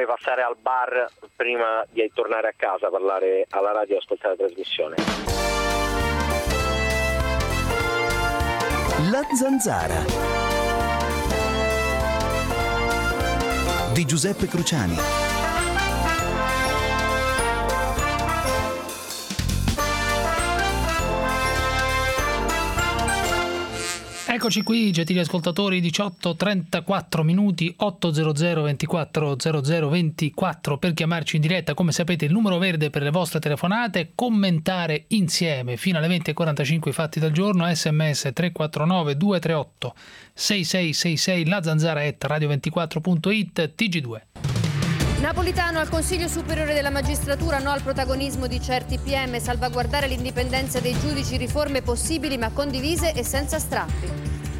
come passare al bar prima di tornare a casa, parlare alla radio e ascoltare la trasmissione. La Zanzara di Giuseppe Cruciani. Eccoci qui, gentili ascoltatori, 18:34 minuti, 800 24 00 24 per chiamarci in diretta. Come sapete, il numero verde per le vostre telefonate, commentare insieme fino alle 20:45 i fatti del giorno, sms 349 238 6666, la zanzara @radio24.it, TG2. Napolitano al Consiglio Superiore della Magistratura, no al protagonismo di certi PM, salvaguardare l'indipendenza dei giudici, riforme possibili ma condivise e senza strappi.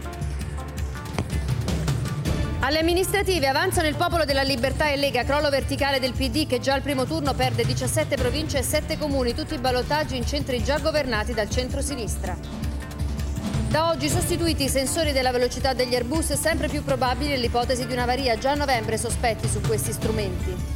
Alle amministrative avanzano il Popolo della Libertà e Lega, crollo verticale del PD che già al primo turno perde 17 province e 7 comuni, tutti i ballottaggi in centri già governati dal centro-sinistra. Da oggi sostituiti i sensori della velocità degli Airbus, sempre più probabile l'ipotesi di un'avaria, già a novembre sospetti su questi strumenti.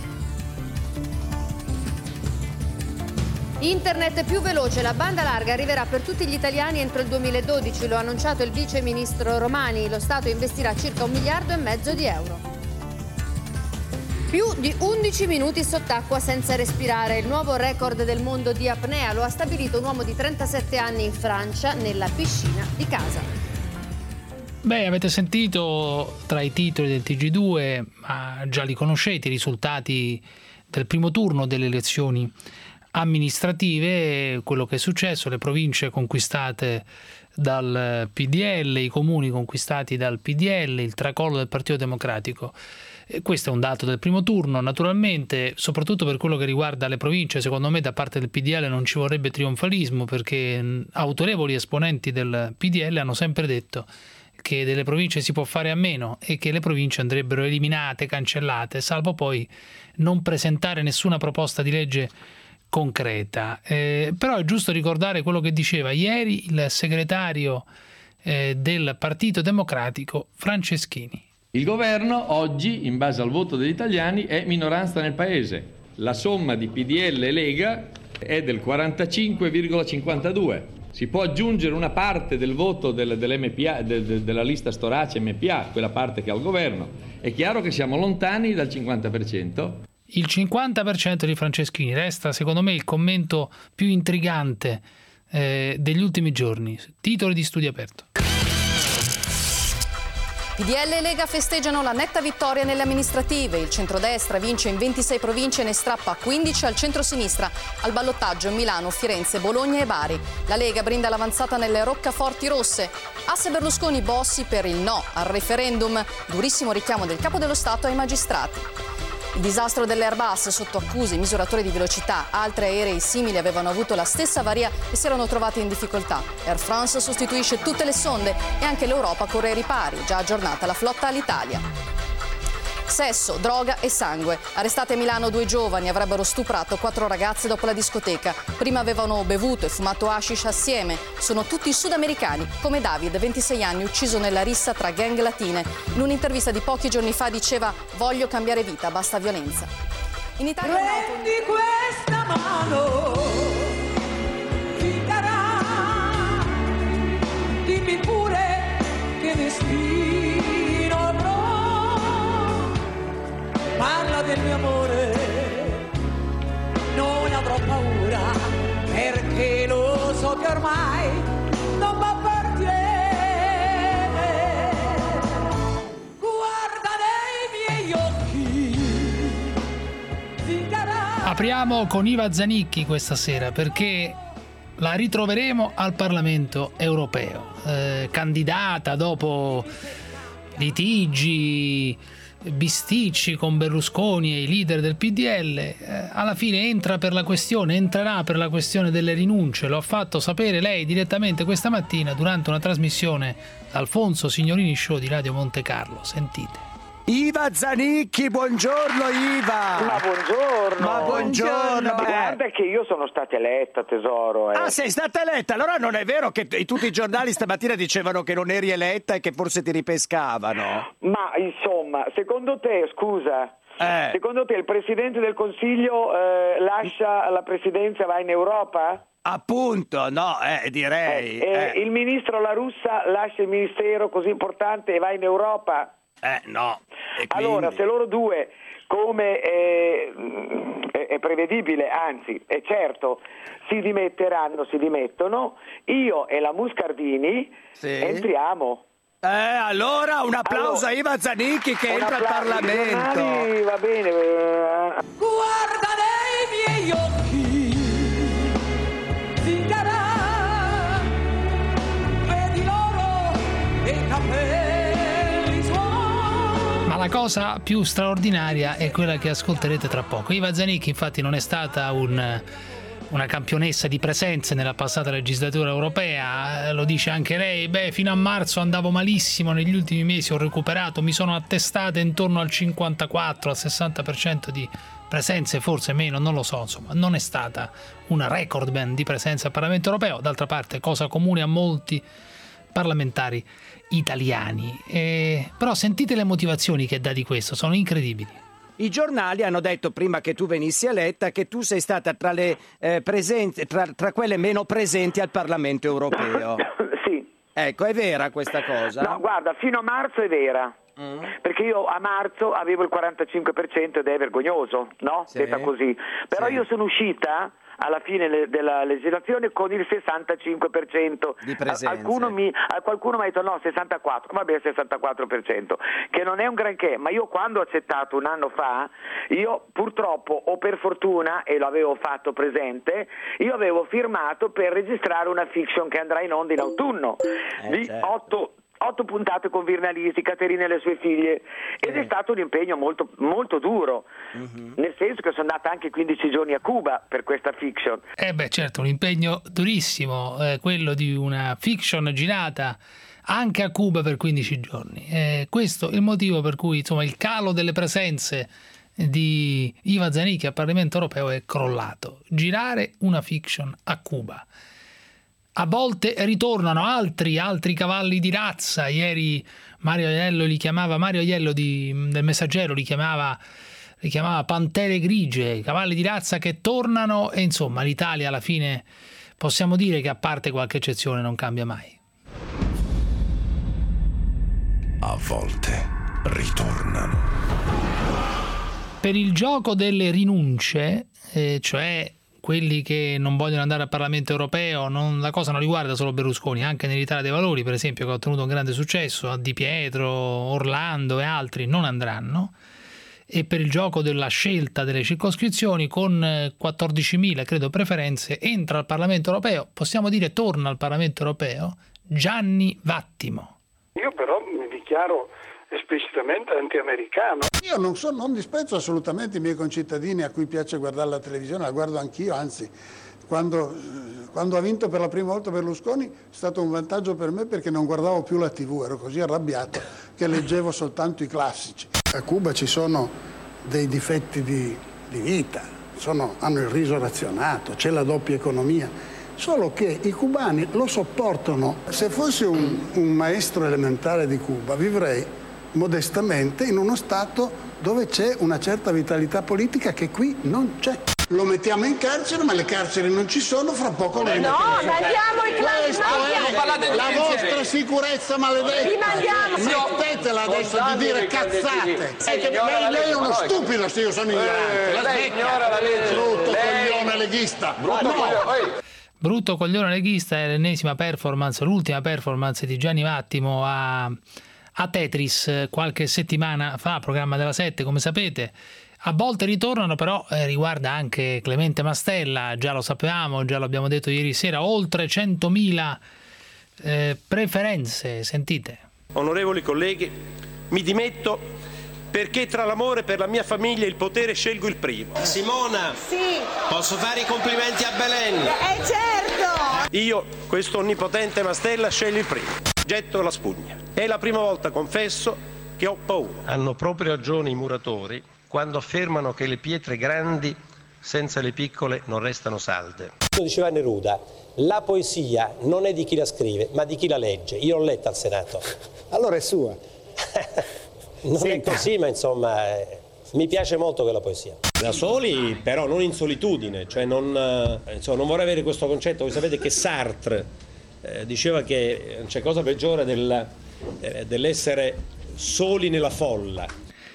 Internet più veloce, la banda larga arriverà per tutti gli italiani entro il 2012, lo ha annunciato il vice ministro Romani, lo Stato investirà circa 1,5 miliardi di euro. Più di 11 minuti sott'acqua senza respirare, il nuovo record del mondo di apnea lo ha stabilito un uomo di 37 anni in Francia nella piscina di casa. Beh, avete sentito tra i titoli del TG2, ma già li conoscete, i risultati del primo turno delle elezioni amministrative, quello che è successo, le province conquistate dal PDL, i comuni conquistati dal PDL, il tracollo del Partito Democratico. Questo è un dato del primo turno. Naturalmente, soprattutto per quello che riguarda le province, secondo me da parte del PDL non ci vorrebbe trionfalismo, perché autorevoli esponenti del PDL hanno sempre detto che delle province si può fare a meno e che le province andrebbero eliminate, cancellate, salvo poi non presentare nessuna proposta di legge concreta. Però è giusto ricordare quello che diceva ieri il segretario del Partito Democratico Franceschini. Il governo oggi, in base al voto degli italiani, è minoranza nel paese. La somma di PDL e Lega è del 45,52. Si può aggiungere una parte del voto dell'MPA, della lista Storace MPA, quella parte che ha il governo. È chiaro che siamo lontani dal 50%. Il 50% di Franceschini resta, secondo me, il commento più intrigante degli ultimi giorni. Titoli di Studio Aperto. PDL e Lega festeggiano la netta vittoria nelle amministrative. Il centrodestra vince in 26 province e ne strappa 15 al centrosinistra. Al ballottaggio Milano, Firenze, Bologna e Bari. La Lega brinda l'avanzata nelle roccaforti rosse. Asse Berlusconi Bossi per il no al referendum. Durissimo richiamo del Capo dello Stato ai magistrati. Il disastro dell'Airbus sotto accuse, misuratori di velocità, altri aerei simili avevano avuto la stessa avaria e si erano trovati in difficoltà. Air France sostituisce tutte le sonde e anche l'Europa corre ai ripari, già aggiornata la flotta all'Italia. Sesso, droga e sangue. Arrestate a Milano 2 giovani, avrebbero stuprato 4 ragazze dopo la discoteca. Prima avevano bevuto e fumato hashish assieme. Sono tutti sudamericani, come David, 26 anni, ucciso nella rissa tra gang latine. In un'intervista di pochi giorni fa diceva: voglio cambiare vita, basta violenza. In Italia prendi questa mano, ti darà, dimmi pure che destino avrò. Parla del mio amore, non avrò paura, perché lo so che ormai non mi appartiene. Guarda nei miei occhi, zingara. Apriamo con Iva Zanicchi questa sera, perché la ritroveremo al Parlamento europeo, candidata dopo litigi, bisticci con Berlusconi e i leader del PDL. Alla fine entrerà per la questione delle rinunce. Lo ha fatto sapere lei direttamente questa mattina durante una trasmissione Alfonso Signorini Show di Radio Monte Carlo. Sentite. Iva Zanicchi, buongiorno Iva. Ma buongiorno. Guarda che io sono stata eletta, tesoro. Ah, sei stata eletta? Allora non è vero che tutti i giornali stamattina dicevano che non eri eletta e che forse ti ripescavano? Ma insomma, secondo te, scusa, Secondo te il Presidente del Consiglio lascia la presidenza e va in Europa? Appunto, no, direi. Il ministro La Russa lascia il ministero così importante e va in Europa? No. E allora, se loro due, come è prevedibile, anzi è certo, si dimettono, io e la Muscardini entriamo. Allora un applauso a Iva Zanicchi che entra al Parlamento. Va bene. Guarda nei miei occhi, zingara, vedi l'oro e i capelli suoi. Ma la cosa più straordinaria è quella che ascolterete tra poco. Iva Zanicchi infatti non è stata una campionessa di presenze nella passata legislatura europea, lo dice anche lei. Fino a marzo andavo malissimo, negli ultimi mesi ho recuperato, mi sono attestate intorno al 54, al 60% di presenze, forse meno, non lo so, insomma non è stata una recordman di presenza al Parlamento europeo, d'altra parte cosa comune a molti parlamentari italiani. Però sentite le motivazioni che dà di questo, sono incredibili. I giornali hanno detto prima che tu venissi eletta che tu sei stata tra le tra quelle meno presenti al Parlamento europeo. Sì. Ecco, è vera questa cosa? No, guarda, fino a marzo è vera. Perché io a marzo avevo il 45% ed è vergognoso, no? Sì. Detta così. Però io sono uscita alla fine della legislazione con il 65% di presenze. Qualcuno mi ha detto no, 64, vabbè, 64%, che non è un granché, ma io quando ho accettato un anno fa, io purtroppo o per fortuna, e lo avevo fatto presente, io avevo firmato per registrare una fiction che andrà in onda in autunno di 8 puntate con Virnalisi, Caterina e le sue figlie, ed è stato un impegno molto, molto duro, nel senso che sono andata anche 15 giorni a Cuba per questa fiction. Certo, un impegno durissimo, quello di una fiction girata anche a Cuba per 15 giorni. Questo è il motivo per cui insomma il calo delle presenze di Iva Zanicchi al Parlamento europeo è crollato. Girare una fiction a Cuba. A volte ritornano altri cavalli di razza. Ieri Mario Aiello del Messaggero li chiamava pantere grigie, cavalli di razza che tornano, e insomma l'Italia alla fine possiamo dire che a parte qualche eccezione non cambia mai. A volte ritornano. Per il gioco delle rinunce, cioè quelli che non vogliono andare al Parlamento europeo, la cosa non riguarda solo Berlusconi, anche nell'Italia dei Valori, per esempio, che ha ottenuto un grande successo, Di Pietro, Orlando e altri non andranno. E per il gioco della scelta delle circoscrizioni, con 14.000, credo, preferenze, entra al Parlamento europeo, possiamo dire torna al Parlamento europeo, Gianni Vattimo. Io però mi dichiaro esplicitamente anti-americano. Io non disprezzo assolutamente i miei concittadini a cui piace guardare la televisione, la guardo anch'io, anzi quando ha vinto per la prima volta Berlusconi è stato un vantaggio per me perché non guardavo più la TV, ero così arrabbiato che leggevo soltanto i classici. A Cuba ci sono dei difetti di vita, hanno il riso razionato, c'è la doppia economia, solo che i cubani lo sopportano. Se fossi un maestro elementare di Cuba vivrei modestamente in uno stato dove c'è una certa vitalità politica che qui non c'è. Lo mettiamo in carcere, ma le carceri non ci sono, fra poco lo rimettiamo. No, mandiamo i Questa è la vostra sicurezza maledetta. Li mandiamo. Smettetela adesso di dire cazzate. Lei è uno stupido se io sono ignorante. La svecchia. Brutto coglione leghista. Brutto coglione leghista è l'ennesima performance, l'ultima performance di Gianni Vattimo a Tetris qualche settimana fa, programma della 7, come sapete. A volte ritornano, però riguarda anche Clemente Mastella, già lo sapevamo, già lo abbiamo detto ieri sera, oltre 100.000 preferenze, sentite. Onorevoli colleghi, mi dimetto perché tra l'amore per la mia famiglia e il potere scelgo il primo. Simona, sì. Posso fare i complimenti a Belen? Certo! Io, questo onnipotente Mastella, scelgo il primo. Getto la spugna. È la prima volta, confesso, che ho paura. Hanno proprio ragione i muratori quando affermano che le pietre grandi senza le piccole non restano salde. Diceva Neruda, la poesia non è di chi la scrive, ma di chi la legge. Io l'ho letta al Senato. Allora è sua. Non è così, ma insomma Mi piace molto quella poesia. Da soli, però non in solitudine, cioè non vorrei avere questo concetto. Voi sapete che Sartre diceva che non c'è cosa peggiore dell'essere soli nella folla.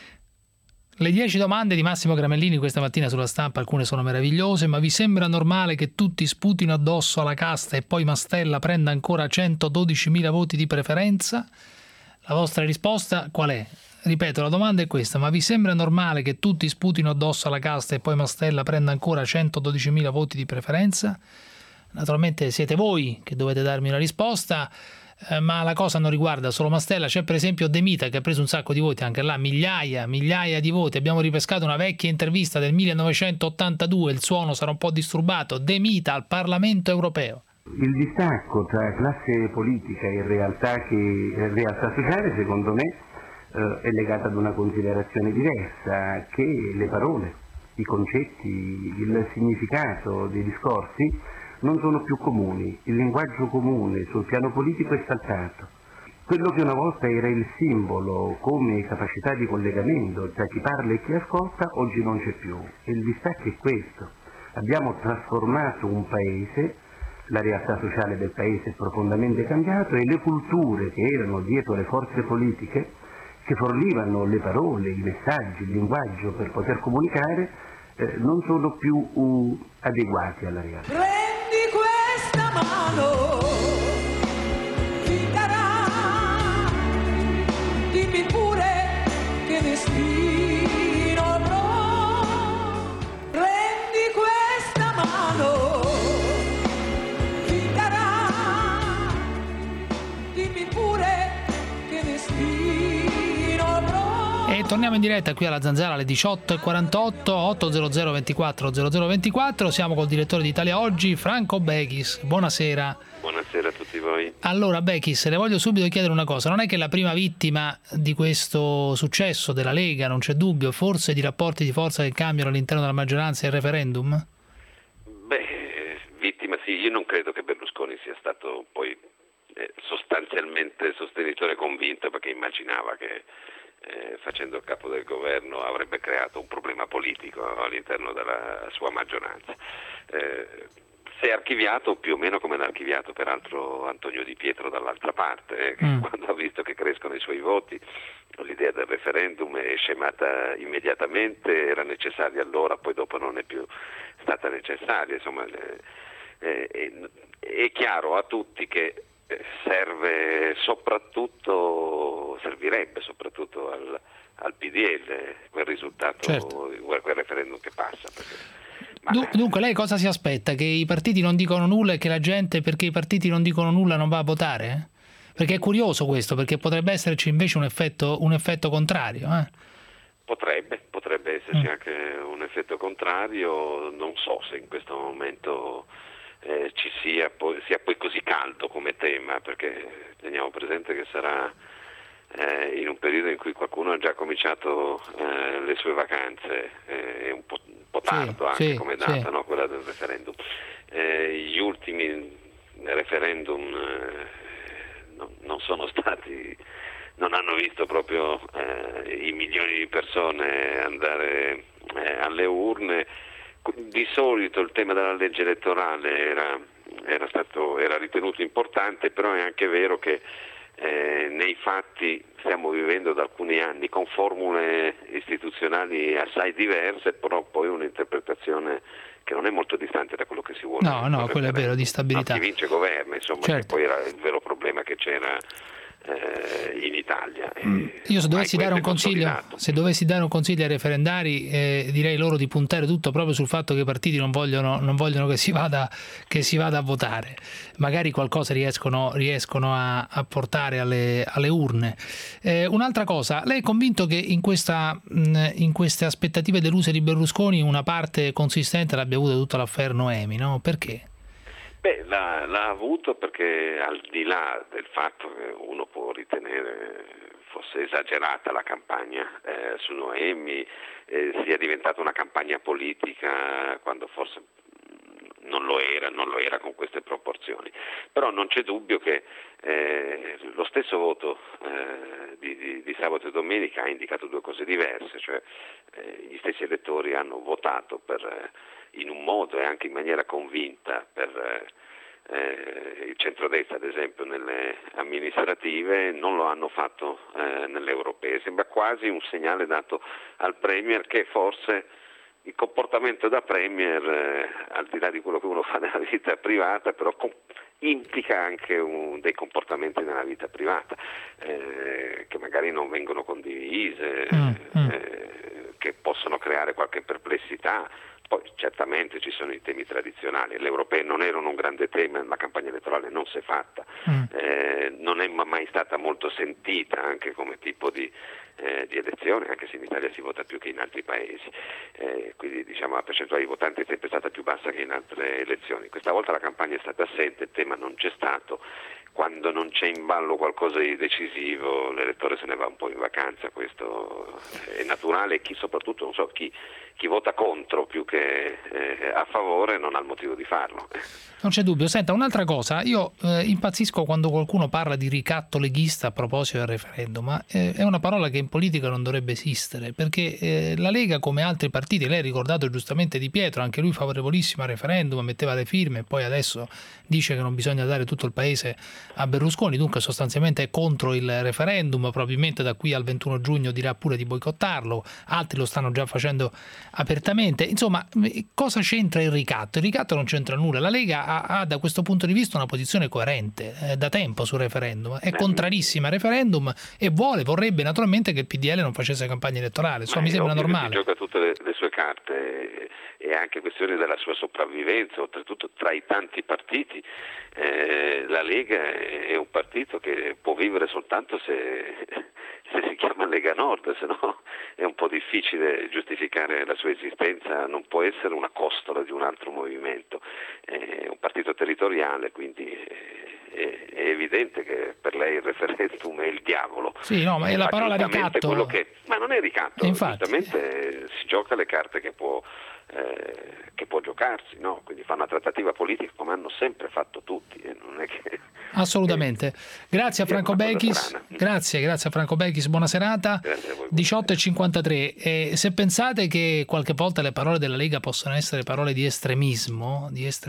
Le 10 domande di Massimo Gramellini questa mattina sulla Stampa, alcune sono meravigliose, ma vi sembra normale che tutti sputino addosso alla casta e poi Mastella prenda ancora 112.000 voti di preferenza? La vostra risposta qual è? Ripeto, la domanda è questa: ma vi sembra normale che tutti sputino addosso alla casta e poi Mastella prenda ancora 112.000 voti di preferenza? Naturalmente siete voi che dovete darmi una risposta, ma la cosa non riguarda solo Mastella. C'è per esempio De Mita che ha preso un sacco di voti, anche là migliaia di voti. Abbiamo ripescato una vecchia intervista del 1982, il suono sarà un po' disturbato. De Mita al Parlamento europeo. Il distacco tra classe politica e realtà sociale, secondo me, è legato ad una considerazione diversa, che le parole, i concetti, il significato dei discorsi non sono più comuni. Il linguaggio comune sul piano politico è saltato. Quello che una volta era il simbolo come capacità di collegamento tra chi parla e chi ascolta, oggi non c'è più. E il distacco è questo. Abbiamo trasformato un paese, la realtà sociale del paese è profondamente cambiata e le culture che erano dietro le forze politiche, che fornivano le parole, i messaggi, il linguaggio per poter comunicare, non sono più adeguati alla realtà. Prendi questa mano, ti darà, dimmi pure che destino avrò. Prendi questa mano, ti darà, dimmi pure che destino avrò. E torniamo in diretta qui alla Zanzara alle 18.48, 800 24 0024. Siamo col direttore di Italia Oggi, Franco Bechis. Buonasera. Buonasera a tutti voi. Allora Bechis, le voglio subito chiedere una cosa. Non è che la prima vittima di questo successo della Lega, non c'è dubbio, forse di rapporti di forza che cambiano all'interno della maggioranza, è il referendum? Beh, vittima sì. Io non credo che Berlusconi sia stato poi sostanzialmente sostenitore convinto, perché immaginava che facendo il capo del governo avrebbe creato un problema politico all'interno della sua maggioranza. Si è archiviato più o meno come l'ha archiviato peraltro Antonio Di Pietro dall'altra parte, quando ha visto che crescono i suoi voti. L'idea del referendum è scemata immediatamente, era necessaria allora, poi dopo non è più stata necessaria. Insomma, è chiaro a tutti che servirebbe soprattutto al PDL quel risultato, certo, quel referendum che passa. Dunque lei cosa si aspetta? Che i partiti non dicono nulla e che la gente, perché i partiti non dicono nulla, non va a votare? Perché è curioso questo, perché potrebbe esserci invece un effetto contrario. Potrebbe esserci anche un effetto contrario. Non so se in questo momento sia poi così caldo come tema, perché teniamo presente che sarà in un periodo in cui qualcuno ha già cominciato le sue vacanze, è un po' tardo anche come data, no? Quella del referendum. Gli ultimi referendum non hanno visto proprio i milioni di persone andare alle urne. Di solito il tema della legge elettorale era ritenuto importante, però è anche vero che nei fatti stiamo vivendo da alcuni anni con formule istituzionali assai diverse, però poi un'interpretazione che non è molto distante da quello che si vuole. No, quello è vero, di stabilità. Chi vince governa, insomma, certo, che poi era il vero problema che c'era in Italia. Io se dovessi dare un consiglio ai referendari, direi loro di puntare tutto proprio sul fatto che i partiti non vogliono che si vada a votare. Magari qualcosa riescono a portare alle urne. Un'altra cosa, lei è convinto che in queste aspettative deluse di Berlusconi una parte consistente l'abbia avuta tutta l'affaire Noemi, no? Perché? Beh, l'ha avuto perché, al di là del fatto che uno può ritenere fosse esagerata la campagna su Noemi, sia diventata una campagna politica quando forse non lo era con queste proporzioni. Però non c'è dubbio che lo stesso voto di sabato e domenica ha indicato due cose diverse, cioè gli stessi elettori hanno votato in un modo e anche in maniera convinta per il centrodestra, ad esempio nelle amministrative, non lo hanno fatto nelle europee. Sembra quasi un segnale dato al Premier che forse il comportamento da Premier, al di là di quello che uno fa nella vita privata, però implica anche dei comportamenti nella vita privata che magari non vengono condivise, che possono creare qualche perplessità. Poi certamente ci sono i temi tradizionali, le europee non erano un grande tema, la campagna elettorale non si è fatta, non è mai stata molto sentita anche come tipo di elezione, anche se in Italia si vota più che in altri paesi, quindi diciamo la percentuale di votanti è sempre stata più bassa che in altre elezioni. Questa volta la campagna è stata assente, il tema non c'è stato. Quando non c'è in ballo qualcosa di decisivo l'elettore se ne va un po' in vacanza, questo è naturale, e soprattutto non so chi vota contro più che a favore non ha il motivo di farlo. Non c'è dubbio. Senta, un'altra cosa, io impazzisco quando qualcuno parla di ricatto leghista a proposito del referendum, ma è una parola che in politica non dovrebbe esistere, perché la Lega, come altri partiti, lei ha ricordato giustamente Di Pietro, anche lui favorevolissimo al referendum, metteva le firme e poi adesso dice che non bisogna dare tutto il paese a Berlusconi, dunque sostanzialmente è contro il referendum, probabilmente da qui al 21 giugno dirà pure di boicottarlo, altri lo stanno già facendo apertamente. Insomma, cosa c'entra il ricatto? Il ricatto non c'entra nulla. La Lega ha da questo punto di vista una posizione coerente da tempo sul referendum, è contrarissima al referendum e vorrebbe naturalmente che il PDL non facesse campagna elettorale. Mi sembra normale. Gioca tutte le sue carte, e anche questione della sua sopravvivenza, oltretutto tra i tanti partiti la Lega è un partito che può vivere soltanto se si chiama Lega Nord, se no è un po' difficile giustificare la sua esistenza, non può essere una costola di un altro movimento, è un partito territoriale, quindi è evidente che per lei il referendum è il diavolo. Sì, no, ma è la parola ricatto. Ma non è ricatto, giustamente si gioca le carte che può giocarsi, no? Quindi fa una trattativa politica come hanno sempre fatto tutti, non è che... Assolutamente. Grazie a Franco Bechis. Grazie a Franco Bechis, buona serata. 18:53. Se pensate che qualche volta le parole della Lega possono essere parole di estremismo,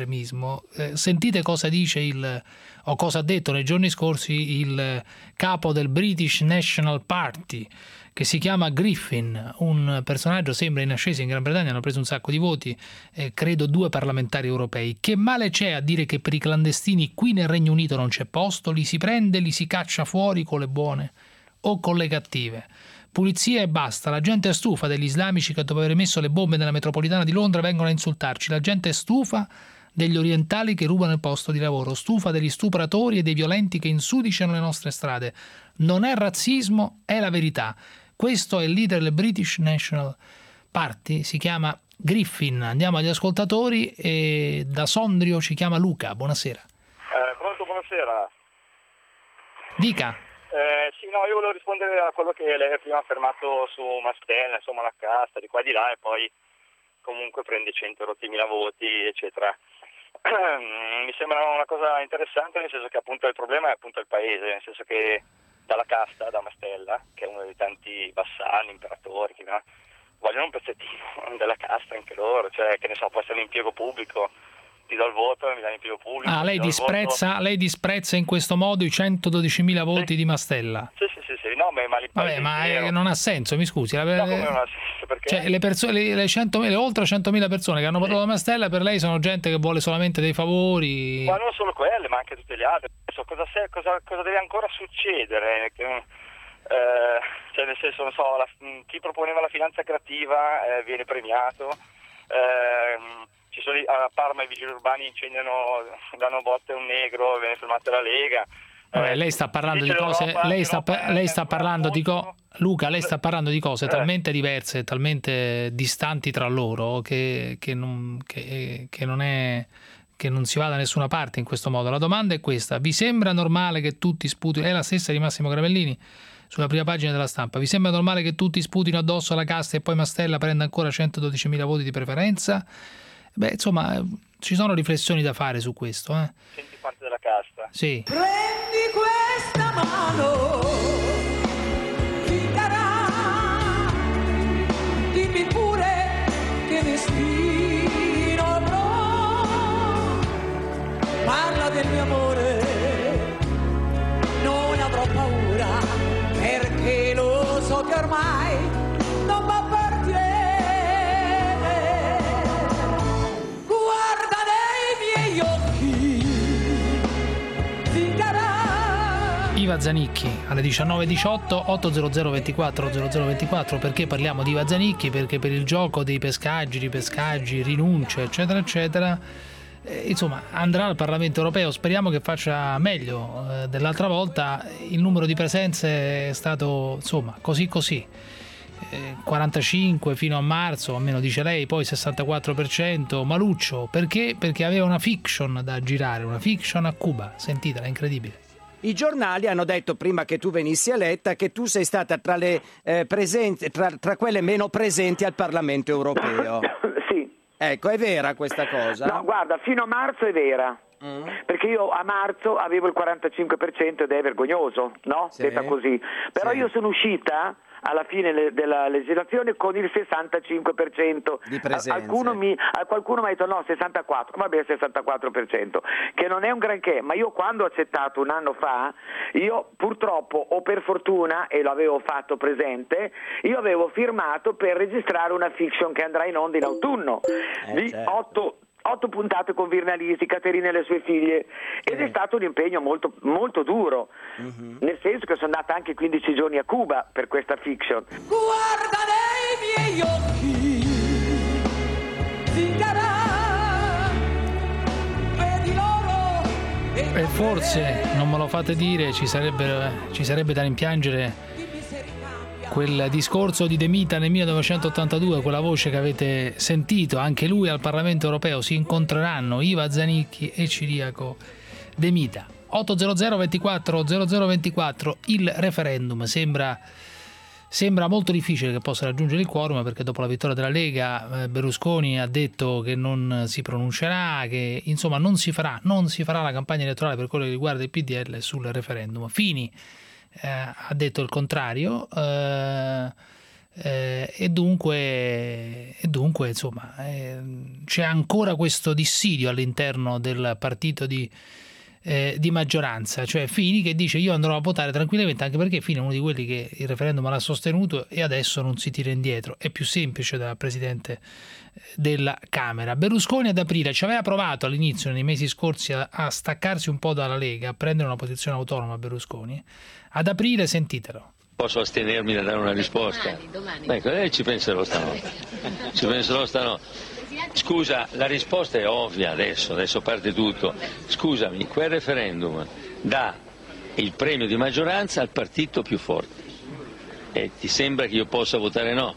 sentite cosa dice o cosa ha detto nei giorni scorsi il capo del British National Party, che si chiama Griffin, un personaggio sembra in ascesa in Gran Bretagna, hanno preso un sacco di voti, credo 2 parlamentari europei. Che male c'è a dire che per i clandestini qui nel Regno Unito non c'è posto, li si prende, li si caccia fuori con le buone o con le cattive. Pulizia e basta, la gente è stufa degli islamici che dopo aver messo le bombe nella metropolitana di Londra vengono a insultarci, la gente è stufa degli orientali che rubano il posto di lavoro, stufa degli stupratori e dei violenti che insudiciano le nostre strade. Non è razzismo, è la verità. Questo è il leader del British National Party, si chiama Griffin. Andiamo agli ascoltatori e da Sondrio ci chiama Luca. Buonasera. Pronto, buonasera. Dica. Sì, no, io volevo rispondere a quello che lei prima ha affermato su Mastella, insomma la casta di qua e di là, e poi comunque prende 100 mila voti, eccetera. Mi sembra una cosa interessante, nel senso che appunto il problema è appunto il paese, nel senso che dalla casta, da Mastella, che è uno dei tanti vassali, imperatori, che vogliono un pezzettino della casta anche loro, cioè che ne so, può essere l'impiego pubblico, ti do il voto e mi dai l'impiego pubblico. Lei disprezza in questo modo i 112.000 voti di Mastella? Sì, no, ma non ha senso, mi scusi. No, come non ha senso? Perché? Cioè, le oltre 100.000 persone che hanno votato da Mastella per lei sono gente che vuole solamente dei favori? Ma non solo quelle, ma anche tutte le altre. Cosa deve ancora succedere? Cioè nel senso, non so, chi proponeva la finanza creativa viene premiato, ci sono a Parma i vigili urbani incendiano, danno botte a un negro, viene fermata la Lega. Lei sta parlando di cose, lei sta parlando di Luca, lei sta parlando di cose talmente diverse, talmente distanti tra loro che non si va da nessuna parte in questo modo. La domanda è questa: vi sembra normale che tutti sputino? È la stessa di Massimo Gravellini sulla prima pagina della Stampa. Vi sembra normale che tutti sputino addosso alla casta e poi Mastella prenda ancora 112.000 voti di preferenza? Insomma, ci sono riflessioni da fare su questo. Senti parte della casta. Sì. Prendi questa mano, ti darà, dimmi pure che destino avrò, parla del mio amore, non avrò paura, perché lo so che ormai non mi appartiene. Guarda nei miei occhi, ti darà. Iva Zanicchi alle 19:18, 800 24 0024. Perché parliamo di Iva Zanicchi? Perché per il gioco dei pescaggi, ripescaggi, rinunce, eccetera eccetera, insomma, andrà al Parlamento europeo. Speriamo che faccia meglio dell'altra volta. Il numero di presenze è stato, insomma, così 45 fino a marzo, almeno dice lei, poi 64%. Maluccio, perché? Perché aveva una fiction da girare, una fiction a Cuba. Sentitela, è incredibile. I giornali hanno detto prima che tu venissi eletta che tu sei stata tra le tra quelle meno presenti al Parlamento europeo. Sì. Ecco, è vera questa cosa? No, guarda, fino a marzo è vera. Perché io a marzo avevo il 45% ed è vergognoso, no? Sì. Detta così. Però Sì. io sono uscita alla fine della legislazione con il 65% di presenze. Qualcuno mi ha detto no, 64, va bene, 64%, che non è un granché, ma io quando ho accettato un anno fa, io purtroppo o per fortuna, e lo avevo fatto presente, io avevo firmato per registrare una fiction che andrà in onda in autunno di certo. 8 puntate con Virnalisi, Caterina e le sue figlie, ed è stato un impegno molto, molto duro, nel senso che sono andata anche 15 giorni a Cuba per questa fiction. Guarda nei miei occhi, ti darà, vedi loro E forse, non me lo fate dire, ci sarebbe da rimpiangere quel discorso di De Mita nel 1982, quella voce che avete sentito, anche lui al Parlamento europeo. Si incontreranno Iva Zanicchi e Ciriaco De Mita. 800 24 0024. Il referendum sembra molto difficile che possa raggiungere il quorum, perché dopo la vittoria della Lega Berlusconi ha detto che non si pronuncerà, che insomma non si farà la campagna elettorale per quello che riguarda il PDL sul referendum. Fini ha detto il contrario, e dunque insomma c'è ancora questo dissidio all'interno del partito di maggioranza, cioè Fini che dice io andrò a votare tranquillamente, anche perché Fini è uno di quelli che il referendum l'ha sostenuto e adesso non si tira indietro, è più semplice da presidente della Camera. Berlusconi ad aprile ci aveva provato all'inizio, nei mesi scorsi, a staccarsi un po' dalla Lega, a prendere una posizione autonoma. Berlusconi ad aprile, sentitelo. Posso astenermi da dare una risposta? Domani. Ecco, ci penserò stanotte. Scusa, la risposta è ovvia adesso parte tutto. Scusami, quel referendum dà il premio di maggioranza al partito più forte. E ti sembra che io possa votare no?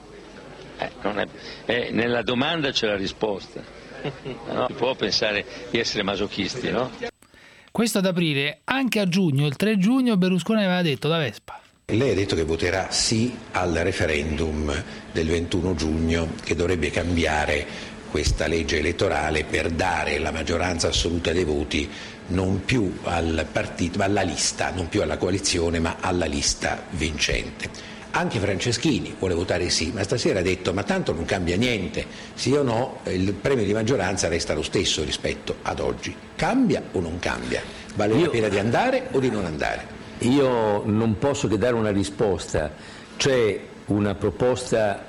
Nella domanda c'è la risposta. No? Si può pensare di essere masochisti, no? Questo ad aprile. Anche a giugno, il 3 giugno, Berlusconi aveva detto da Vespa. Lei ha detto che voterà sì al referendum del 21 giugno che dovrebbe cambiare questa legge elettorale per dare la maggioranza assoluta dei voti non più al partito, alla lista, non più alla coalizione, ma alla lista vincente. Anche Franceschini vuole votare sì, ma stasera ha detto ma tanto non cambia niente, sì o no il premio di maggioranza resta lo stesso rispetto ad oggi. Cambia o non cambia? Vale la pena di andare o di non andare? Io non posso che dare una risposta. C'è una proposta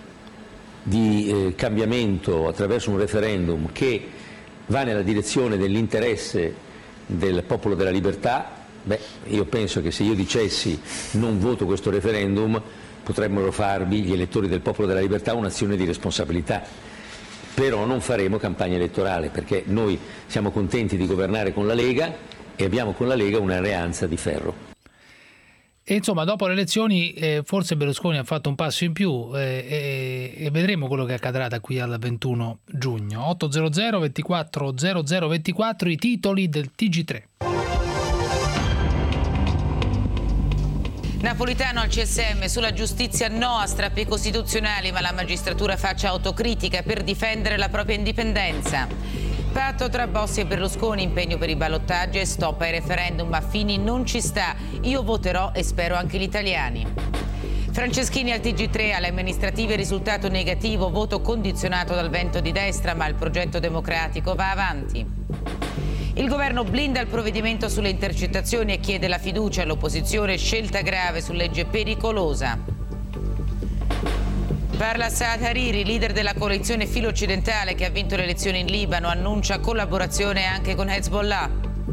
di cambiamento attraverso un referendum che va nella direzione dell'interesse del Popolo della Libertà. Io penso che se io dicessi non voto questo referendum potrebbero farvi gli elettori del Popolo della Libertà un'azione di responsabilità, però non faremo campagna elettorale perché noi siamo contenti di governare con la Lega e abbiamo con la Lega un'alleanza di ferro. E insomma, dopo le elezioni forse Berlusconi ha fatto un passo in più e vedremo quello che accadrà da qui al 21 giugno. 800 24 0024, i titoli del TG3. Napolitano al CSM, sulla giustizia no a strappi costituzionali, ma la magistratura faccia autocritica per difendere la propria indipendenza. Patto tra Bossi e Berlusconi, impegno per i ballottaggi e stop ai referendum, ma Fini non ci sta. Io voterò e spero anche gli italiani. Franceschini al TG3, alle amministrative risultato negativo, voto condizionato dal vento di destra, ma il progetto democratico va avanti. Il governo blinda il provvedimento sulle intercettazioni e chiede la fiducia all'opposizione, scelta grave su legge pericolosa. Parla Saad Hariri, leader della coalizione filo-occidentale che ha vinto le elezioni in Libano, annuncia collaborazione anche con Hezbollah.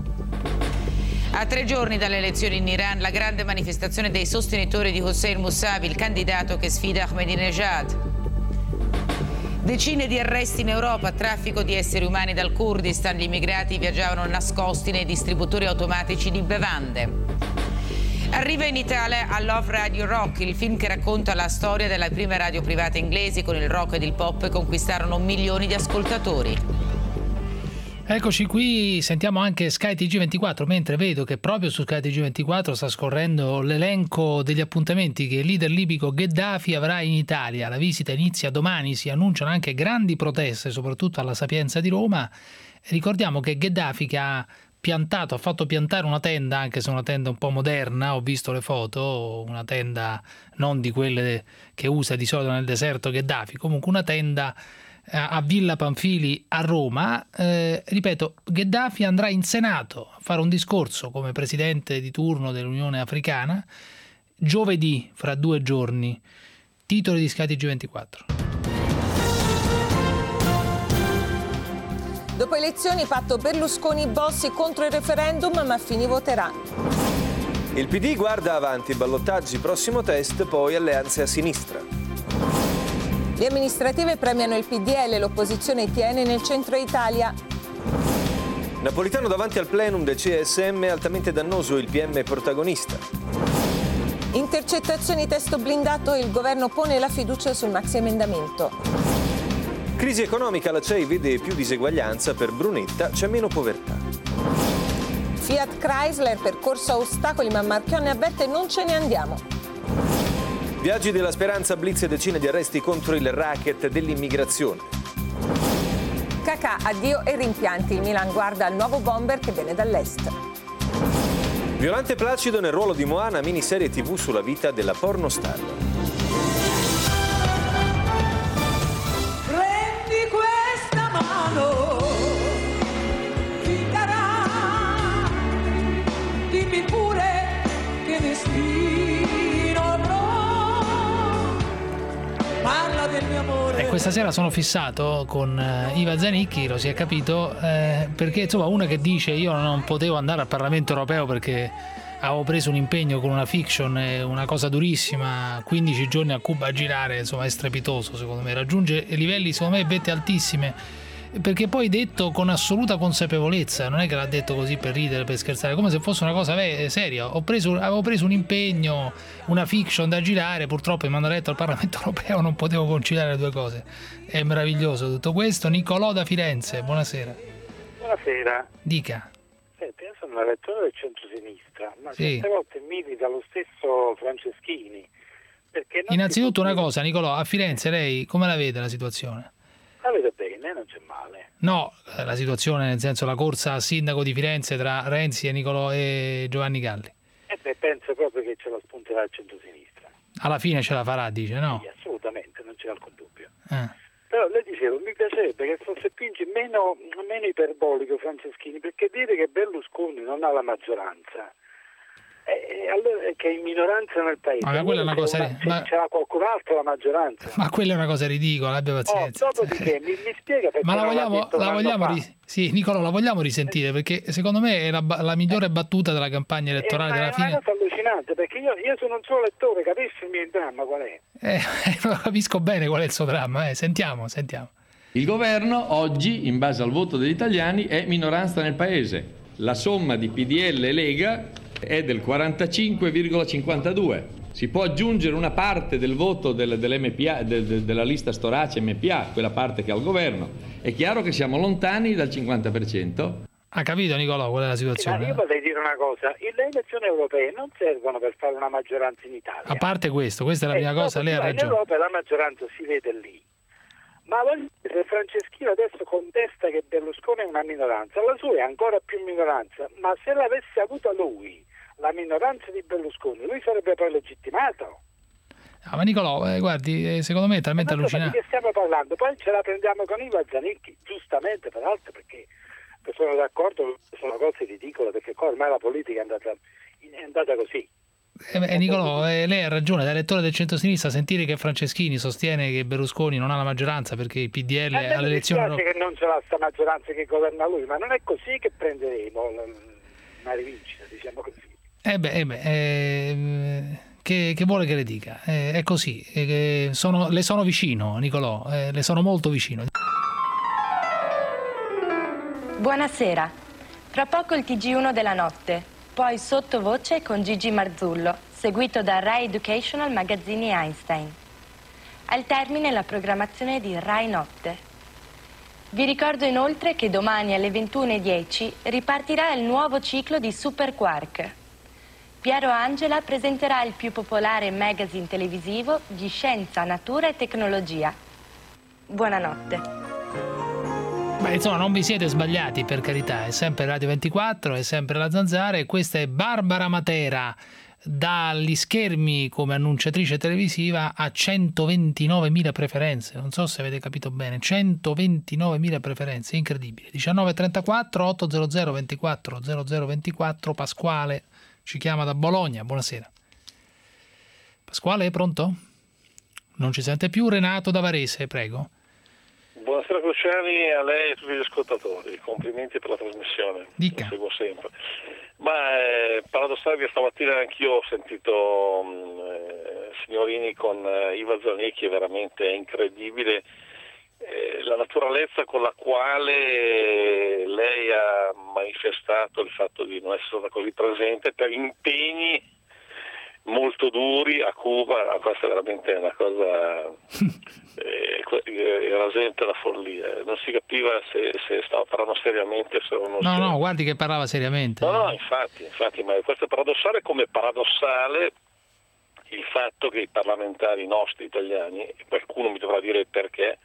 A 3 giorni dalle elezioni in Iran, la grande manifestazione dei sostenitori di Hossein Mousavi, il candidato che sfida Ahmadinejad. Decine di arresti in Europa, traffico di esseri umani dal Kurdistan, gli immigrati viaggiavano nascosti nei distributori automatici di bevande. Arriva in Italia a Love Radio Rock, il film che racconta la storia delle prime radio private inglesi. Con il rock ed il pop conquistarono milioni di ascoltatori. Eccoci qui, sentiamo anche Sky TG24, mentre vedo che proprio su Sky TG24 sta scorrendo l'elenco degli appuntamenti che il leader libico Gheddafi avrà in Italia. La visita inizia domani, si annunciano anche grandi proteste, soprattutto alla Sapienza di Roma. Ricordiamo che Gheddafi, che ha fatto piantare una tenda, anche se una tenda un po' moderna, ho visto le foto, una tenda non di quelle che usa di solito nel deserto Gheddafi, comunque una tenda a Villa Panfili a Roma. Ripeto, Gheddafi andrà in Senato a fare un discorso come presidente di turno dell'Unione Africana giovedì, fra 2 giorni. Titoli di Sky TG24. Dopo elezioni, patto Berlusconi-Bossi contro il referendum, ma Fini voterà. Il PD guarda avanti, ballottaggi, prossimo test, poi alleanze a sinistra. Le amministrative premiano il PDL, l'opposizione tiene nel centro Italia. Napolitano davanti al plenum del CSM, altamente dannoso, il PM protagonista. Intercettazioni, testo blindato, il governo pone la fiducia sul maxiemendamento. Crisi economica, la CEI vede più diseguaglianza, per Brunetta c'è meno povertà. Fiat Chrysler, percorso a ostacoli, ma Marchionne avverte non ce ne andiamo. Viaggi della speranza, blitz e decine di arresti contro il racket dell'immigrazione. Cacà, addio e rimpianti, il Milan guarda al nuovo bomber che viene dall'est. Violante Placido nel ruolo di Moana, miniserie TV sulla vita della pornostar. Ti darà, dimmi pure che destino avrò, parla del mio amore. E questa sera sono fissato con Iva Zanicchi, lo si è capito, perché insomma una che dice io non potevo andare al Parlamento Europeo perché avevo preso un impegno con una fiction, una cosa durissima, 15 giorni a Cuba a girare, insomma è strepitoso secondo me, raggiunge livelli secondo me vette altissime, perché poi detto con assoluta consapevolezza, non è che l'ha detto così per ridere, per scherzare, come se fosse una cosa seria. Avevo preso un impegno, una fiction da girare, purtroppo mi hanno eletto al Parlamento Europeo, non potevo conciliare le due cose. È meraviglioso tutto questo. Nicolò da Firenze, buonasera. Buonasera. Dica. Senti, io sono un elettore del centro-sinistra, ma sì, certe volte milita lo stesso Franceschini. Perché innanzitutto una cosa, Nicolò, a Firenze lei come la vede la situazione? La vedo bene, non c'è male. No, la situazione nel senso la corsa a sindaco di Firenze tra Renzi e Nicolò e Giovanni Galli. Penso proprio che ce la spunterà il centro-sinistra. Alla fine ce la farà, dice, no? Sì, assolutamente, non c'è alcun dubbio. Però le dicevo, mi piacerebbe che fosse più meno iperbolico Franceschini, perché dire che Berlusconi non ha la maggioranza allora è che è in minoranza nel paese. Ma quella è una cosa c'era qualcun altro la maggioranza. Ma quella è una cosa ridicola, abbia pazienza. Dopodiché mi spiega perché ma la vogliamo sì, Nicolò, la vogliamo risentire perché secondo me è la migliore battuta della campagna elettorale della fine. È una cosa allucinante perché io sono un solo lettore, capisci il mio dramma qual è? Capisco bene qual è il suo dramma, sentiamo. Il governo oggi, in base al voto degli italiani, è minoranza nel paese. La somma di PDL e Lega è del 45,52. Si può aggiungere una parte del voto dell'MPA, della lista Storace MPA, quella parte che ha il governo. È chiaro che siamo lontani dal 50%. Ha capito Nicolò qual è la situazione? Io potrei dire una cosa, le elezioni europee non servono per fare una maggioranza in Italia. A parte questo, questa è la prima cosa, lei ha ragione. In Europa la maggioranza si vede lì. Ma se Franceschino adesso contesta che Berlusconi è una minoranza, la sua è ancora più minoranza, ma se l'avesse avuta lui, la minoranza di Berlusconi, lui sarebbe poi legittimato. Ma Nicolò, guardi, secondo me è talmente allucinante. Di che stiamo parlando? Poi ce la prendiamo con Ivo Zanicchi, giustamente peraltro, perché sono d'accordo, sono cose ridicole, perché qua ormai la politica è andata così. Nicolò, lei ha ragione, da elettore del centro-sinistra sentire che Franceschini sostiene che Berlusconi non ha la maggioranza perché il PDL alle elezioni europee... che non ce l'ha sta maggioranza che governa lui, ma non è così che prenderemo una rivincita, diciamo così. Che vuole che le dica? È così, le sono vicino, Nicolò, le sono molto vicino. Buonasera, fra poco il TG1 della notte, poi Sottovoce con Gigi Marzullo, seguito da Rai Educational Magazzini Einstein. Al termine la programmazione di Rai Notte. Vi ricordo inoltre che domani alle 21:10 ripartirà il nuovo ciclo di Super Quark. Piero Angela presenterà il più popolare magazine televisivo di scienza, natura e tecnologia. Buonanotte. Beh, insomma, non vi siete sbagliati, per carità, è sempre Radio 24, è sempre la Zanzara e questa è Barbara Matera, dagli schermi come annunciatrice televisiva a 129.000 preferenze, non so se avete capito bene, 129.000 preferenze, incredibile. 19:34 800 24 0024, Pasquale ci chiama da Bologna, buonasera. Pasquale, è pronto? Non ci sente più. Renato da Varese, prego. Buonasera Cruciani, a lei e a tutti gli ascoltatori, complimenti per la trasmissione. Dica. Lo seguo sempre. Ma è paradossale che stamattina anch'io ho sentito Signorini con Ivo Zanicchi, è veramente incredibile la naturalezza con la quale lei ha manifestato il fatto di non essere stata così presente per impegni molto duri a Cuba. Questa è veramente una cosa rasente la follia, non si capiva se stava parlando seriamente, se non no, guardi che parlava seriamente. No, infatti, ma questo è paradossale, come paradossale il fatto che i parlamentari nostri italiani, e qualcuno mi dovrà dire il perché,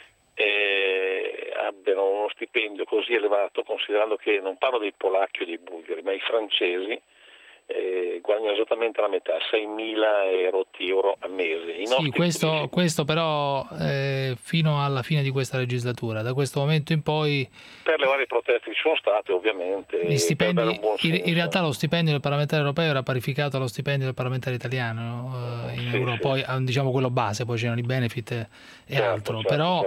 abbiano uno stipendio così elevato, considerando che non parlo dei polacchi o dei bulgari, ma i francesi guadagnano esattamente la metà, 6.000 euro a mese. Sì, questo però fino alla fine di questa legislatura, da questo momento in poi, per le varie proteste che ci sono state, ovviamente gli stipendi, in realtà lo stipendio del parlamentare europeo era parificato allo stipendio del parlamentare italiano in Europa, poi diciamo quello base, poi c'erano i benefit e altro, però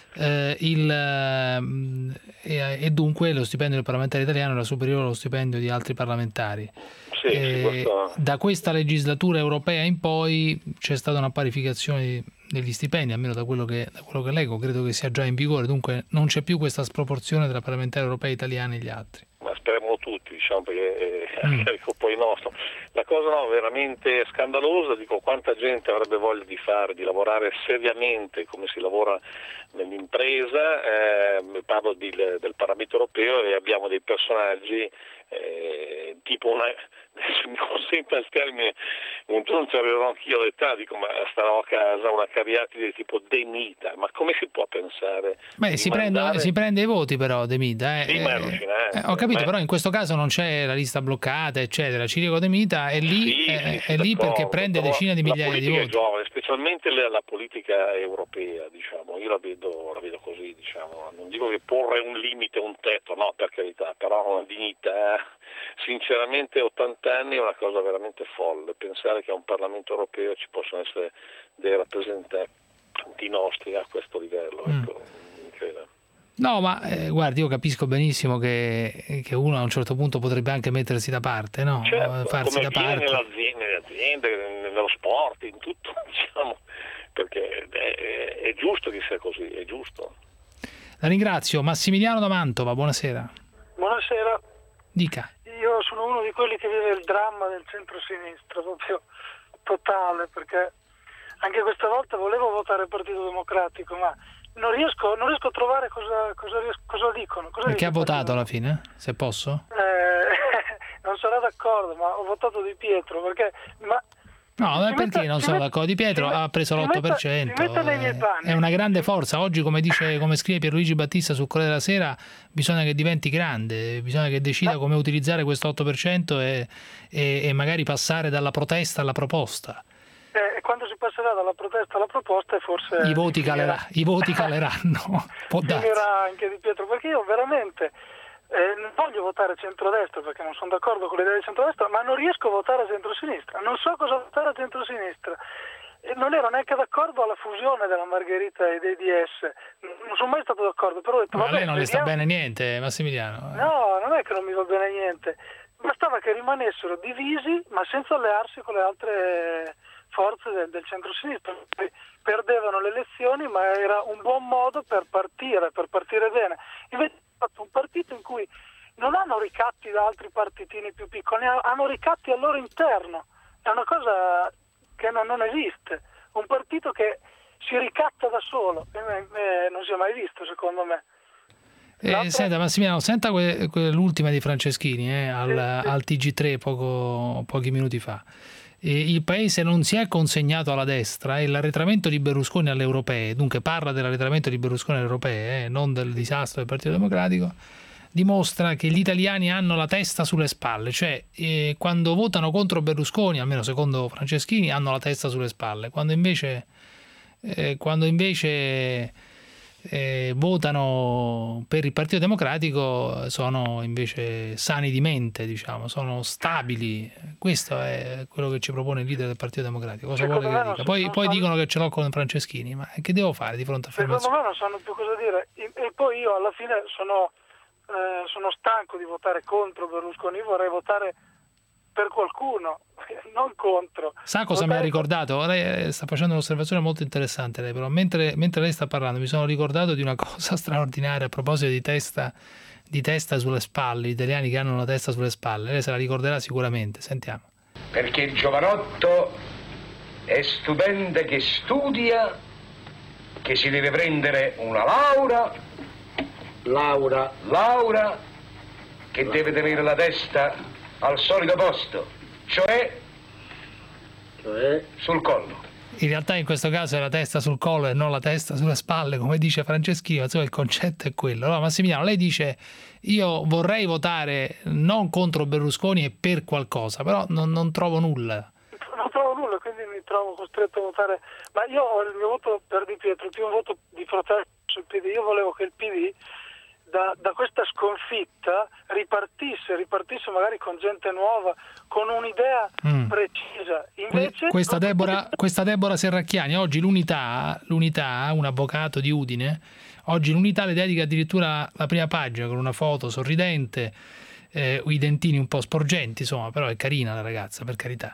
e dunque lo stipendio del parlamentare italiano era superiore allo stipendio di altri parlamentari. Da questa legislatura europea in poi c'è stata una parificazione degli stipendi, almeno da quello che leggo, credo che sia già in vigore, dunque non c'è più questa sproporzione tra parlamentari europei italiani e gli altri. Ma speriamo tutti, diciamo, perché poi nostro. La cosa veramente scandalosa, dico, quanta gente avrebbe voglia di lavorare seriamente come si lavora nell'impresa, parlo del Parlamento europeo, e abbiamo dei personaggi tipo adesso mi consenta il termine, un giorno ci arriverò anch'io all'età, dico, ma starò a casa una cariatide tipo De Mita, ma come si può pensare? Beh, si prende i voti però De Mita. Sì, ma è allucinante. Ho capito, però in questo caso non c'è la lista bloccata, eccetera. Cirico De Mita è lì, è lì perché prende decine di migliaia di voti. È giovane, specialmente la politica europea, diciamo, io la vedo così, diciamo, non dico che porre un limite, un tetto, no, per carità, però una dignità, sinceramente 80 anni è una cosa veramente folle, pensare che a un Parlamento europeo ci possono essere dei rappresentanti nostri a questo livello, ecco, incredibile. No, ma guardi, io capisco benissimo che uno a un certo punto potrebbe anche mettersi da parte, no? Certo, farsi da parte. Nelle aziende, nello sport, in tutto, diciamo, perché è giusto che sia così, è giusto. La ringrazio. Massimiliano da Mantova, buonasera. Buonasera. Dica. Io sono uno di quelli che vive il dramma del centro-sinistra, proprio totale, perché anche questa volta volevo votare il Partito Democratico, ma non riesco a trovare cosa dicono. Perché ha votato alla fine, se posso? Non sarà d'accordo, ma ho votato Di Pietro, perché No, perché non sono d'accordo? Di Pietro ha preso l'8%, è una grande forza. Oggi, come scrive Pierluigi Battista sul Corriere della Sera, bisogna che diventi grande, bisogna che decida come utilizzare questo 8% e magari passare dalla protesta alla proposta. E quando si passerà dalla protesta alla proposta forse i voti caleranno. Finirà anche Di Pietro, perché io veramente non voglio votare centrodestra perché non sono d'accordo con l'idea di centrodestra, ma non riesco a votare a centrosinistra, non so cosa votare a centrosinistra. E non ero neanche d'accordo alla fusione della Margherita e dei DS, non sono mai stato d'accordo, però ho detto, ma a lei non le sta bene niente, Massimiliano? No, non è che non mi va bene niente, bastava che rimanessero divisi ma senza allearsi con le altre forze del centro-sinistra. Perdevano le elezioni, ma era un buon modo per partire bene. Invece hanno fatto un partito in cui non hanno ricatti da altri partitini più piccoli, hanno ricatti al loro interno. È una cosa che non esiste. Un partito che si ricatta da solo, non si è mai visto, secondo me. Senta Massimiliano, senta l'ultima di Franceschini al TG3 pochi minuti fa. Il paese non si è consegnato alla destra e l'arretramento di Berlusconi alle europee, dunque parla dell'arretramento di Berlusconi alle europee, non del disastro del Partito Democratico, dimostra che gli italiani hanno la testa sulle spalle, cioè quando votano contro Berlusconi, almeno secondo Franceschini, hanno la testa sulle spalle, quando invece votano per il Partito Democratico sono invece sani di mente, diciamo, sono stabili. Questo è quello che ci propone il leader del Partito Democratico. Cosa vuole che dica? Poi dicono che ce l'ho con Franceschini, ma che devo fare di fronte a affermazioni? Secondo me non sanno più cosa dire. E poi io alla fine sono stanco di votare contro Berlusconi, vorrei votare per qualcuno, non contro. Sa cosa mi ha ricordato? Lei sta facendo un'osservazione molto interessante, lei, però mentre lei sta parlando mi sono ricordato di una cosa straordinaria a proposito di testa sulle spalle, gli italiani che hanno la testa sulle spalle. Lei se la ricorderà sicuramente, sentiamo. Perché il giovanotto è studente che studia, che si deve prendere una laurea, che deve tenere la testa al solito posto, cioè sul collo. In realtà in questo caso è la testa sul collo e non la testa sulle spalle, come dice Franceschini, insomma il concetto è quello. Allora, Massimiliano, lei dice io vorrei votare non contro Berlusconi e per qualcosa, però non trovo nulla. Non trovo nulla, quindi mi trovo costretto a votare, ma io ho il mio voto per Di Pietro, più un voto di protesta sul PD. Io volevo che il PD da questa sconfitta ripartisse magari con gente nuova, con un'idea precisa. Invece questa Deborah Serracchiani, oggi l'Unità, un avvocato di Udine, oggi l'Unità le dedica addirittura la prima pagina con una foto sorridente, i dentini un po' sporgenti, insomma, però è carina la ragazza, per carità.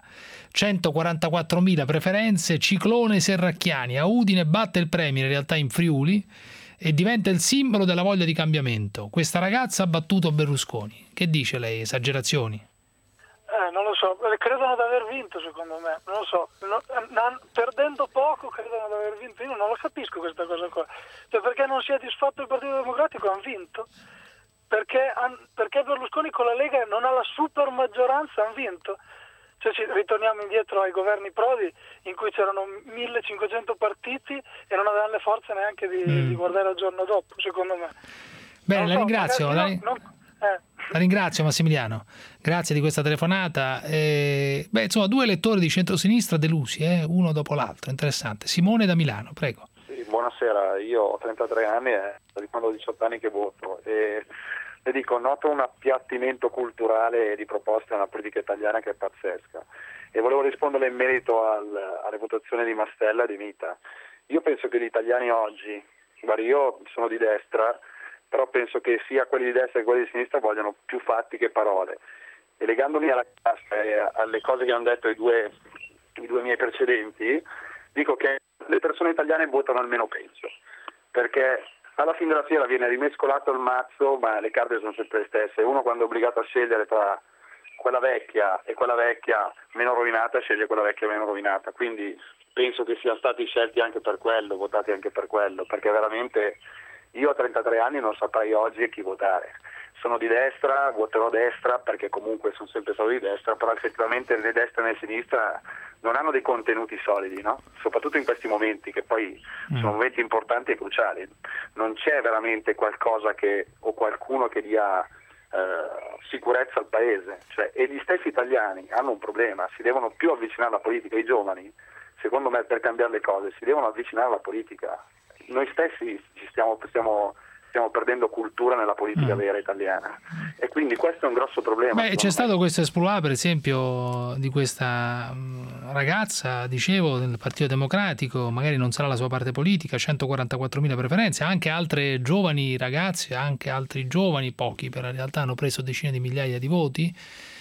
144.000 preferenze, ciclone Serracchiani, a Udine batte il Premier, in realtà in Friuli, e diventa il simbolo della voglia di cambiamento. Questa ragazza ha battuto Berlusconi. Che dice lei? Esagerazioni? Non lo so, credono di aver vinto, secondo me, non lo so, perdendo poco credono di aver vinto. Io non lo capisco questa cosa qua, cioè, perché non si è disfatto il Partito Democratico, hanno vinto, perché Berlusconi con la Lega non ha la super maggioranza, hanno vinto. Cioè, ritorniamo indietro ai governi Prodi in cui c'erano 1500 partiti e non avevano le forze neanche di guardare al giorno dopo, secondo me. Bene, la ringrazio. La ringrazio Massimiliano, grazie di questa telefonata. Insomma, due elettori di centrosinistra delusi, uno dopo l'altro, interessante. Simone da Milano, prego. Sì, buonasera, io ho 33 anni e da quando ho 18 anni che voto e le dico, noto un appiattimento culturale di proposte nella politica italiana che è pazzesca e volevo rispondere in merito alle votazioni di Mastella e di Mita. Io penso che gli italiani oggi, io sono di destra, però penso che sia quelli di destra che quelli di sinistra vogliono più fatti che parole. E legandomi alla cassa e alle cose che hanno detto i due miei precedenti, dico che le persone italiane votano almeno penso, perché alla fine della fiera viene rimescolato il mazzo, ma le carte sono sempre le stesse. Uno quando è obbligato a scegliere tra quella vecchia e quella vecchia meno rovinata, sceglie quella vecchia meno rovinata. Quindi penso che siano stati scelti anche per quello, votati anche per quello, perché veramente io a 33 anni non saprei oggi chi votare. sono di destra, voterò destra perché comunque sono sempre stato di destra, però effettivamente né destra né sinistra non hanno dei contenuti solidi, no? Soprattutto in questi momenti che poi sono momenti importanti e cruciali. Non c'è veramente qualcosa o qualcuno che dia sicurezza al paese, cioè, e gli stessi italiani hanno un problema, si devono più avvicinare alla politica, i giovani, secondo me, per cambiare le cose si devono avvicinare alla politica. Noi stessi stiamo perdendo cultura nella politica vera italiana, e quindi questo è un grosso problema. C'è stato questo esploit, per esempio, di questa ragazza, dicevo, del Partito Democratico, magari non sarà la sua parte politica, 144.000 preferenze, anche altre giovani ragazze, anche altri giovani, pochi però in realtà, hanno preso decine di migliaia di voti.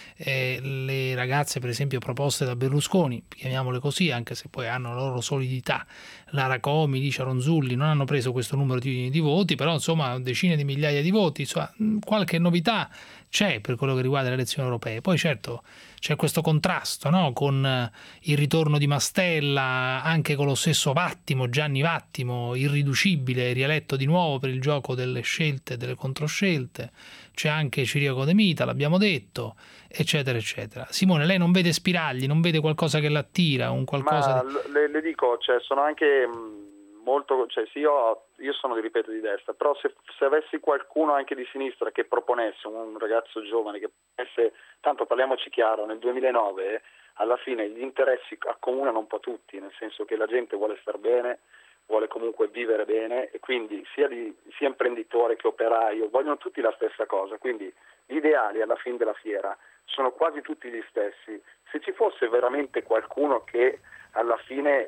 Le ragazze, per esempio, proposte da Berlusconi, chiamiamole così, anche se poi hanno la loro solidità, Lara Comi, Licia Ronzulli, non hanno preso questo numero di voti, però insomma decine di migliaia di voti, insomma, qualche novità c'è per quello che riguarda le elezioni europee. Poi certo c'è questo contrasto, no? Con il ritorno di Mastella, anche con lo stesso Vattimo, Gianni Vattimo, irriducibile, rieletto di nuovo per il gioco delle scelte e delle controscelte. C'è anche Ciriaco De Mita, l'abbiamo detto, eccetera eccetera. Simone, lei non vede spiragli, non vede qualcosa che l'attira, un qualcosa? Le dico, cioè, sono anche molto, cioè, sì, io sono, ripeto, di destra, però se avessi qualcuno anche di sinistra che proponesse, un ragazzo giovane che proponesse, tanto parliamoci chiaro, nel 2009 alla fine gli interessi accomunano un po' tutti, nel senso che la gente vuole star bene, vuole comunque vivere bene, e quindi sia imprenditore che operaio vogliono tutti la stessa cosa, quindi gli ideali alla fine della fiera sono quasi tutti gli stessi. Se ci fosse veramente qualcuno che alla fine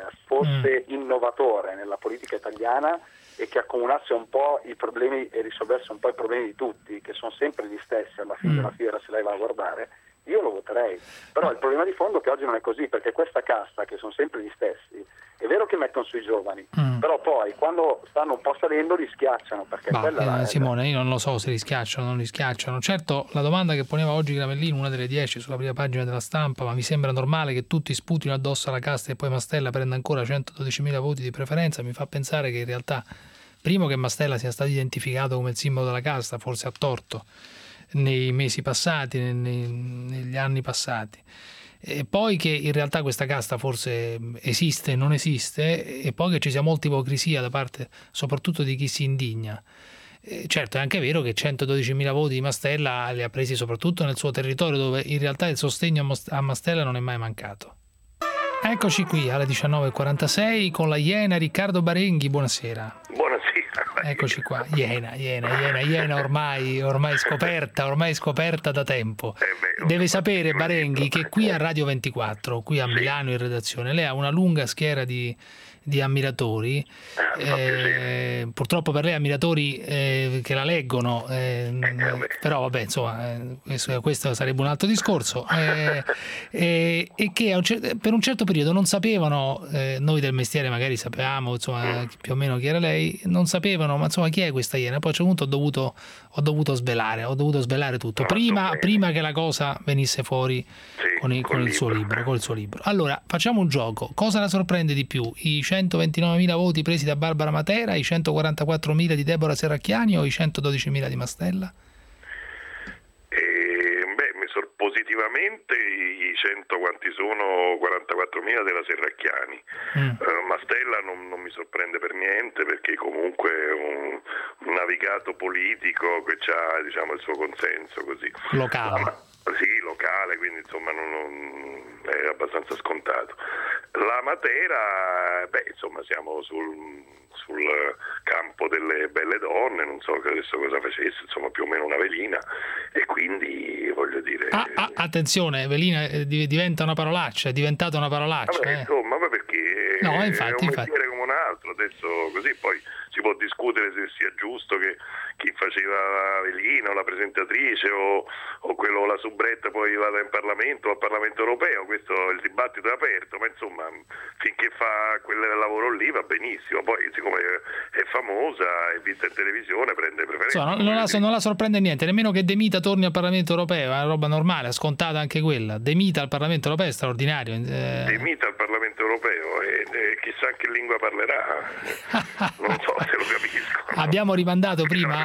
fosse innovatore nella politica italiana e che accomunasse un po' i problemi e risolvesse un po' i problemi di tutti, che sono sempre gli stessi alla fine della fiera, se lei va a guardare, io lo voterei. Però il problema di fondo è che oggi non è così, perché questa casta, che sono sempre gli stessi, è vero che mettono sui giovani, però poi quando stanno un po' salendo li schiacciano, perché Simone, io non lo so se li schiacciano o non li schiacciano. Certo, la domanda che poneva oggi Gravellino, una delle 10 sulla prima pagina della Stampa, ma mi sembra normale che tutti sputino addosso alla casta e poi Mastella prenda ancora 112.000 voti di preferenza, mi fa pensare che in realtà, primo, che Mastella sia stato identificato come il simbolo della casta, forse a torto, nei mesi passati, negli anni passati, e poi che in realtà questa casta forse esiste, non esiste, e poi che ci sia molta ipocrisia da parte soprattutto di chi si indigna. Certo, è anche vero che 112.000 voti di Mastella li ha presi soprattutto nel suo territorio, dove in realtà il sostegno a Mastella non è mai mancato. Eccoci qui alle 19.46 con la Iena. Riccardo Barenghi, buonasera. Buonasera. Eccoci qua, Iena ormai scoperta da tempo. Deve sapere Barenghi che qui a Radio 24, qui a Milano in redazione, lei ha una lunga schiera di ammiratori, purtroppo per lei ammiratori che la leggono, però vabbè, insomma, questo sarebbe un altro discorso, e che per un certo periodo non sapevano, noi del mestiere magari sapevamo, insomma, più o meno chi era lei, non sapevano, ma insomma, chi è questa Iena? Poi a un certo punto ho dovuto svelare tutto, prima che la cosa venisse fuori con il suo libro. Allora, facciamo un gioco. Cosa la sorprende di più? I 129.000 voti presi da Barbara Matera, i 144.000 di Deborah Serracchiani o i 112.000 di Mastella? Positivamente i 44.000 della Serracchiani. Mastella non mi sorprende per niente, perché comunque è un navigato politico che ha, diciamo, il suo consenso così. Locale. Locale, quindi insomma non è abbastanza scontato. La Matera, insomma, siamo sul campo delle belle donne, non so che adesso cosa facesse, insomma, più o meno una velina, e quindi voglio dire... attenzione, velina diventa una parolaccia, è diventata una parolaccia. Vabbè, insomma, perché infatti, è un mestiere come un altro, adesso così poi si può discutere se sia giusto che chi faceva la velina o la presentatrice o quello, la soubrette, poi vada in Parlamento o al Parlamento europeo. Questo, il dibattito è aperto, ma insomma, finché fa quel lavoro lì va benissimo. Poi siccome è famosa, è vista in televisione, prende preferenza. Non la sorprende niente, nemmeno che De Mita torni al Parlamento europeo, è una roba normale, è scontata anche quella. De Mita al Parlamento europeo è straordinario. De Mita al Parlamento europeo, e chissà che lingua parlerà, non so se lo capisco. Abbiamo rimandato prima. È una persona molto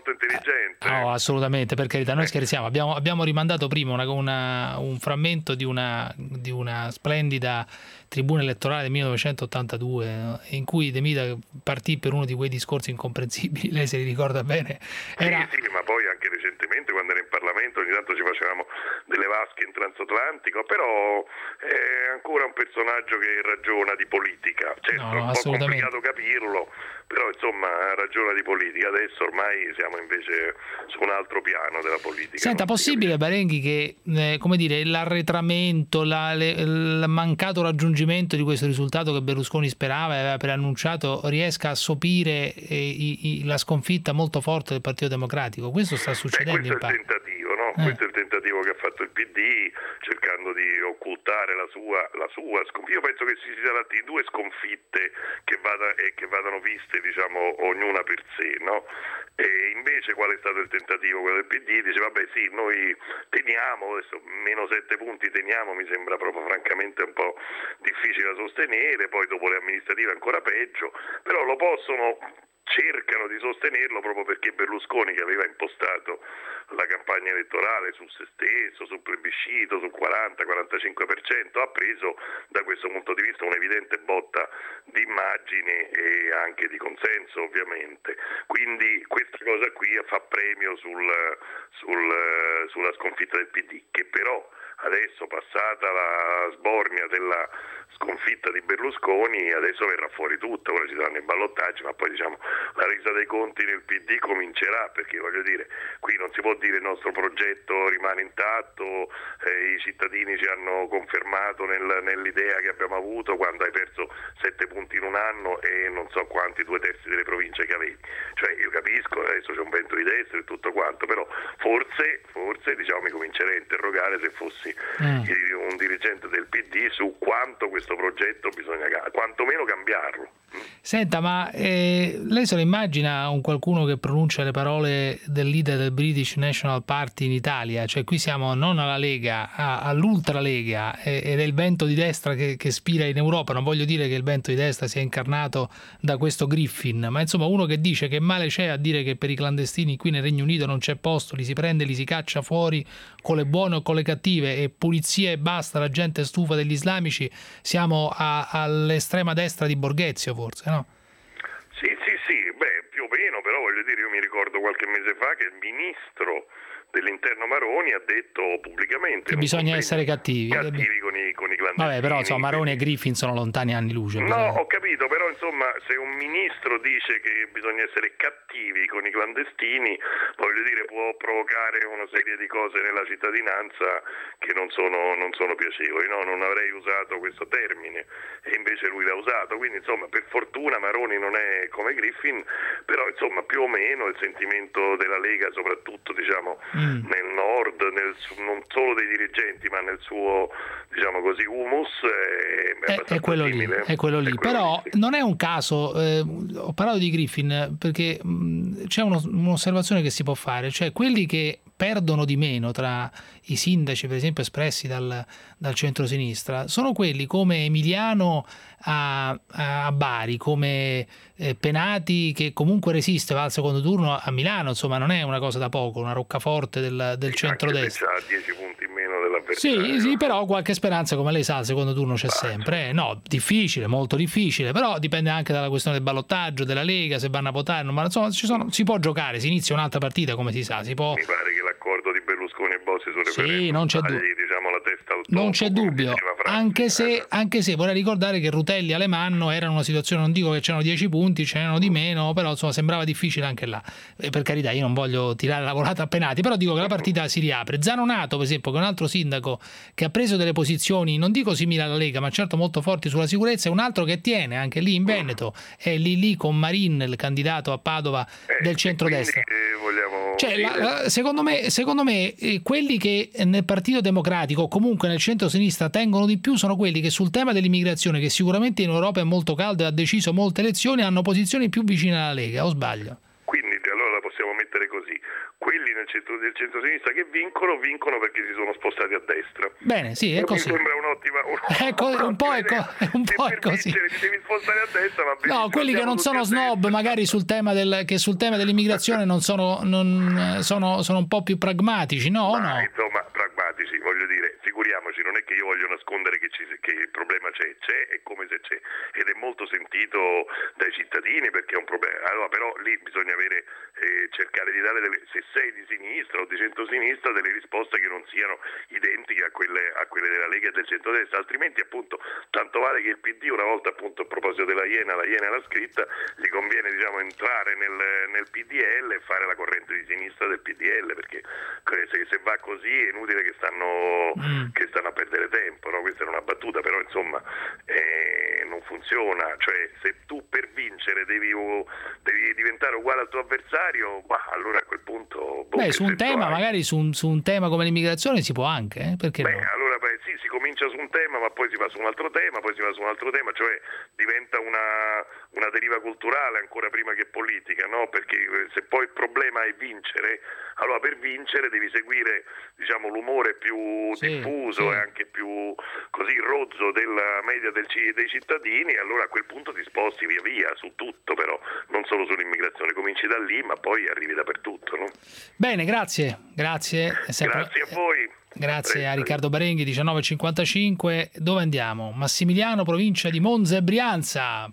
molto intelligente. No, assolutamente, per carità, noi scherziamo. Abbiamo rimandato prima un frammento di una splendida tribuna elettorale del 1982 in cui De Mita partì per uno di quei discorsi incomprensibili, lei se li ricorda bene. Sì, ma poi anche recentemente quando era in Parlamento ogni tanto ci facevamo delle vasche in transatlantico, però è ancora un personaggio che ragiona di politica, certo è un po' complicato capirlo, però insomma ragiona di politica. Adesso ormai siamo invece su un altro piano della politica. Senta, possibile, Barenghi, che l'arretramento, il mancato raggiungimento di questo risultato che Berlusconi sperava e aveva preannunciato riesca a sopire la sconfitta molto forte del Partito Democratico? Questo sta succedendo in parte. Questo è il tentativo, no? Questo è il tentativo che ha fatto il PD, cercando di occultare la sua sconfitta. Io penso che si sia dati due sconfitte che vadano viste, diciamo, ognuna per sé, no? E invece qual è stato il tentativo? Quello del PD dice vabbè sì, noi teniamo, adesso meno 7 punti teniamo, mi sembra proprio francamente un po' difficile da sostenere, poi dopo le amministrative ancora peggio, però cercano di sostenerlo proprio perché Berlusconi, che aveva impostato la campagna elettorale su se stesso, sul plebiscito, sul 40-45%, ha preso da questo punto di vista un'evidente botta di immagine e anche di consenso, ovviamente. Quindi questa cosa qui fa premio sulla sconfitta del PD, che però adesso, passata la sbornia della sconfitta di Berlusconi, adesso verrà fuori tutto, ora ci saranno i ballottaggi, ma poi diciamo la resa dei conti nel PD comincerà, perché voglio dire, qui non si può dire il nostro progetto rimane intatto, i cittadini ci hanno confermato nell'idea che abbiamo avuto quando hai perso 7 punti in un anno e non so quanti 2/3 delle province che avevi. Cioè io capisco, adesso c'è un vento di destra e tutto quanto, però forse diciamo mi comincerei a interrogare se fossi un dirigente del PD su quanto questo progetto bisogna quantomeno cambiarlo. Senta, ma lei se lo immagina un qualcuno che pronuncia le parole del leader del British National Party in Italia? Cioè qui siamo non alla Lega, all'ultralega, ed è il vento di destra che spira in Europa. Non voglio dire che il vento di destra sia incarnato da questo Griffin, ma insomma uno che dice che male c'è a dire che per i clandestini qui nel Regno Unito non c'è posto, li si prende, li si caccia fuori con le buone o con le cattive, e pulizia e basta, la gente è stufa degli islamici. Siamo all'estrema destra di Borghezio, forse, no? Sì, più o meno, però voglio dire, io mi ricordo qualche mese fa che il ministro dell'interno Maroni ha detto pubblicamente che bisogna essere cattivi con i clandestini. Vabbè, però insomma Maroni e Griffin sono lontani anni luce. No, ho capito, però insomma se un ministro dice che bisogna essere cattivi con i clandestini, voglio dire, può provocare una serie di cose nella cittadinanza che non sono piacevoli. No, non avrei usato questo termine e invece lui l'ha usato, quindi insomma per fortuna Maroni non è come Griffin, però insomma più o meno il sentimento della Lega, soprattutto diciamo nel nord, non solo dei dirigenti ma nel suo, diciamo così, humus è quello simile. Lì, è quello lì. Però non è un caso, ho parlato di Griffin perché c'è un'osservazione che si può fare, cioè quelli che perdono di meno tra i sindaci, per esempio espressi dal centro-sinistra, sono quelli come Emiliano a Bari, come Penati, che comunque resiste, va al secondo turno a Milano, insomma non è una cosa da poco, una roccaforte del centrodestra. Ha 10 punti in meno dell'avversario. Sì, però qualche speranza, come lei sa, al secondo turno c'è sempre. No, difficile, molto difficile, però dipende anche dalla questione del ballottaggio, della Lega, se vanno a votare, ma insomma si può giocare, si inizia un'altra partita, come si sa, si può. Mi pare che l'accordo di Berlusconi e Bossi sul referendum, sì, non c'è diciamo la testa al topo, non c'è dubbio, anche se vorrei ricordare che Rutelli e Alemanno erano una situazione, non dico che c'erano 10 punti, ce n'erano di meno, però insomma sembrava difficile anche là. Per carità, io non voglio tirare la volata a Penati, però dico che la partita si riapre. Zanonato, per esempio, che è un altro sindaco che ha preso delle posizioni, non dico simili alla Lega, ma certo molto forti sulla sicurezza, è un altro che tiene anche lì in Veneto, è lì con Marin, il candidato a Padova del centrodestra. Cioè, secondo me quelli che nel Partito Democratico o comunque nel centro-sinistra tengono di più sono quelli che sul tema dell'immigrazione, che sicuramente in Europa è molto caldo e ha deciso molte elezioni, hanno posizioni più vicine alla Lega, o sbaglio? Quindi allora la possiamo mettere così: quelli del centro-sinistra che vincono perché si sono spostati a destra. Bene, sì, è così. Mi sembra un'ottima un po' è così. Ti devi spostare a destra, va bene. No, quelli che non sono snob magari sul tema dell'immigrazione non sono un po' più pragmatici, no? Insomma, pragmatici, voglio dire, figuriamoci, non è che io voglio nascondere che il problema c'è e come se c'è, ed è molto sentito dai cittadini perché è un problema. Allora, però lì bisogna cercare di dare se sei di sinistra o di centrosinistra, delle risposte che non siano identiche a quelle della Lega e del centrodestra, altrimenti appunto tanto vale che il PD, una volta appunto a proposito della Iena l'ha scritta, gli conviene entrare nel PDL e fare la corrente di sinistra del PDL, perché se va così è inutile che stanno a perdere tempo, no? Questa è una battuta, però insomma non funziona, cioè se tu per vincere devi diventare uguale al tuo avversario, allora a quel punto su un tema, magari su un tema come l'immigrazione si può anche, perché no? Allora sì, si comincia su un tema ma poi si va su un altro tema, cioè diventa una deriva culturale ancora prima che politica, no? Perché se poi il problema è vincere, allora per vincere devi seguire, diciamo, l'umore più diffuso e anche più così rozzo della media dei cittadini, e allora a quel punto ti sposti via via su tutto, però non solo sull'immigrazione, cominci da lì ma poi arrivi dappertutto, no? Bene, grazie Grazie a voi. Grazie a Riccardo Barenghi, 19:55. Dove andiamo? Massimiliano, provincia di Monza e Brianza.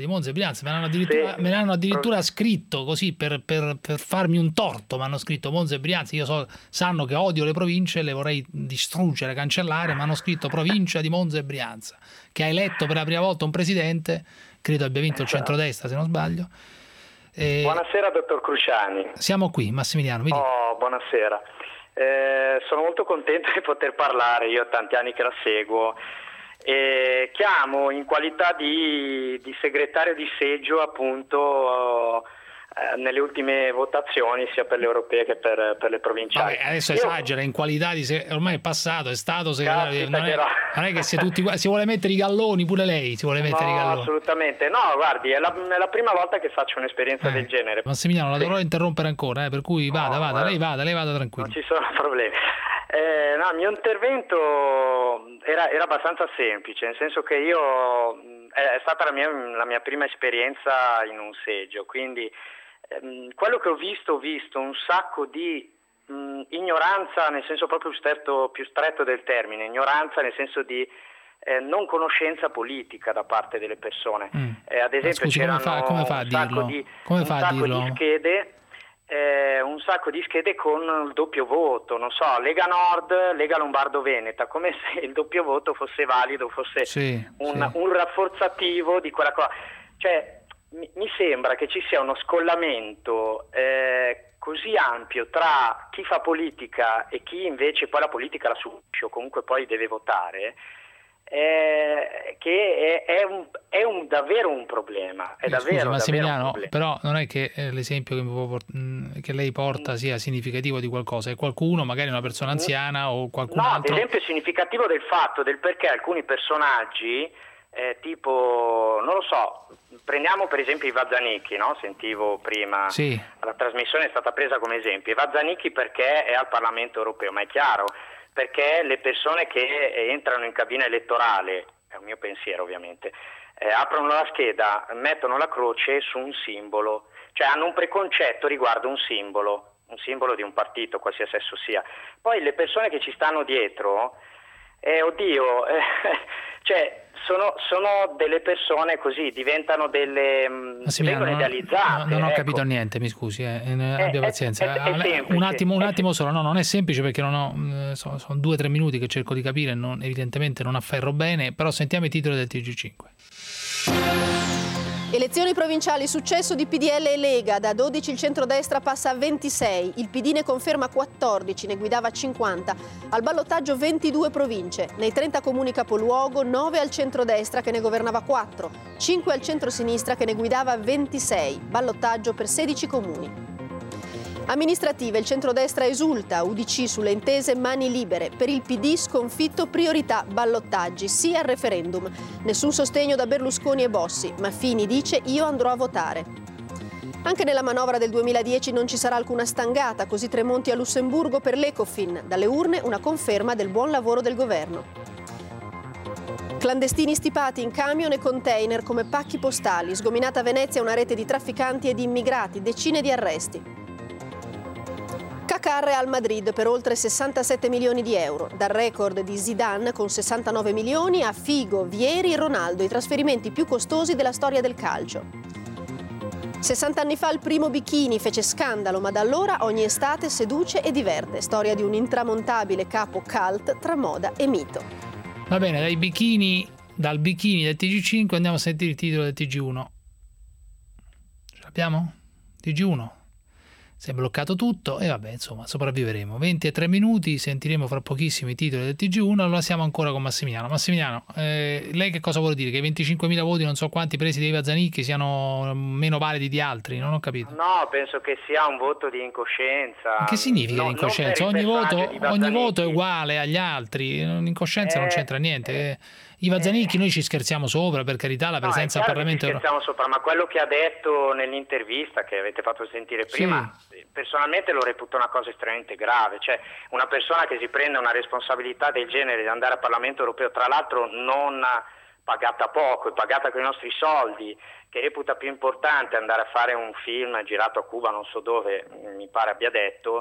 Me l'hanno addirittura scritto così per farmi un torto. Mi hanno scritto Monza e Brianza. Sanno che odio le province, le vorrei distruggere, cancellare. Ma hanno scritto provincia di Monza e Brianza, che ha eletto per la prima volta un presidente, credo abbia vinto il centrodestra se non sbaglio. Buonasera dottor Cruciani. Siamo qui, Massimiliano. Buonasera. Sono molto contento di poter parlare, io ho tanti anni che la seguo e chiamo in qualità di segretario di seggio appunto nelle ultime votazioni sia per le europee che per le provinciali. Adesso esagera, in qualità di ormai è passato, è stato segretario, non è che si vuole mettere i galloni, pure lei si vuole mettere i galloni. Assolutamente no, guardi, è la prima volta che faccio un'esperienza del genere. Massimiliano, la dovrò interrompere ancora, per cui lei vada tranquillo. Non ci sono problemi. Il mio intervento era abbastanza semplice, nel senso che è stata la mia prima esperienza in un seggio, quindi quello che ho visto un sacco di ignoranza, nel senso proprio più stretto del termine, ignoranza nel senso di non conoscenza politica da parte delle persone. Ad esempio come fa a dirlo? Un sacco di schede con il doppio voto, non so, Lega Nord, Lega Lombardo-Veneta, come se il doppio voto fosse valido, fosse un rafforzativo di quella cosa. Cioè, mi sembra che ci sia uno scollamento così ampio tra chi fa politica e chi invece poi la politica la subisce o comunque poi deve votare, che è davvero un problema. Scusi, Massimiliano, però non è che l'esempio che lei porta sia significativo di qualcosa, è qualcuno, magari una persona anziana o qualcun altro. Ad esempio è significativo del fatto del perché alcuni personaggi tipo, non lo so, prendiamo per esempio Iva Zanicchi, no? Sentivo prima, la trasmissione è stata presa come esempio. Iva Zanicchi perché è al Parlamento europeo, ma è chiaro, perché le persone che entrano in cabina elettorale, è un mio pensiero ovviamente, aprono la scheda, mettono la croce su un simbolo, cioè hanno un preconcetto riguardo un simbolo di un partito, qualsiasi esso sia. Poi le persone che ci stanno dietro, cioè sono delle persone così, diventano vengono idealizzate. Non ho capito niente, mi scusi, abbia pazienza. Un attimo solo, no, non è semplice perché sono 2 o 3 minuti che cerco di capire, evidentemente non afferro bene, però sentiamo i titoli del TG5. Elezioni provinciali, successo di PDL e Lega, da 12 il centrodestra passa a 26, il PD ne conferma 14, ne guidava 50, al ballottaggio 22 province, nei 30 comuni capoluogo 9 al centrodestra che ne governava 4, 5 al centrosinistra che ne guidava 26, ballottaggio per 16 comuni. Amministrative, il centrodestra esulta, UDC sulle intese mani libere, per il PD sconfitto priorità ballottaggi, sì al referendum, nessun sostegno da Berlusconi e Bossi, ma Fini dice io andrò a votare. Anche nella manovra del 2010 non ci sarà alcuna stangata, così Tremonti a Lussemburgo per l'Ecofin. Dalle urne una conferma del buon lavoro del governo. Clandestini stipati in camion e container come pacchi postali. Sgominata a Venezia una rete di trafficanti e di immigrati, decine di arresti. Kaká al Real Madrid per oltre 67 milioni di euro. Dal record di Zidane con 69 milioni a Figo, Vieri e Ronaldo, i trasferimenti più costosi della storia del calcio. 60 anni fa il primo bikini fece scandalo, ma da allora ogni estate seduce e diverte. Storia di un intramontabile capo cult tra moda e mito. Va bene, dal bikini del TG5 andiamo a sentire il titolo del TG1. Ce l'abbiamo? TG1. Si è bloccato tutto e vabbè, insomma, sopravviveremo. 20 e 3 minuti, sentiremo fra pochissimi i titoli del TG1. Allora siamo ancora con Massimiliano. Massimiliano, lei che cosa vuole dire? Che i 25.000 voti, non so quanti presi dai Vazzanicchi, siano meno validi di altri? Non ho capito. No, penso che sia un voto di incoscienza. Ma che significa incoscienza? Ogni voto è uguale agli altri. L'incoscienza non c'entra niente. I Vazzanicchi noi ci scherziamo sopra, per carità, la presenza al Parlamento europeo. Ci scherziamo sopra, ma quello che ha detto nell'intervista che avete fatto sentire prima, personalmente lo reputo una cosa estremamente grave. Cioè, una persona che si prende una responsabilità del genere di andare al Parlamento europeo, tra l'altro non pagata poco, è pagata con i nostri soldi, che reputa più importante andare a fare un film girato a Cuba, non so dove, mi pare abbia detto,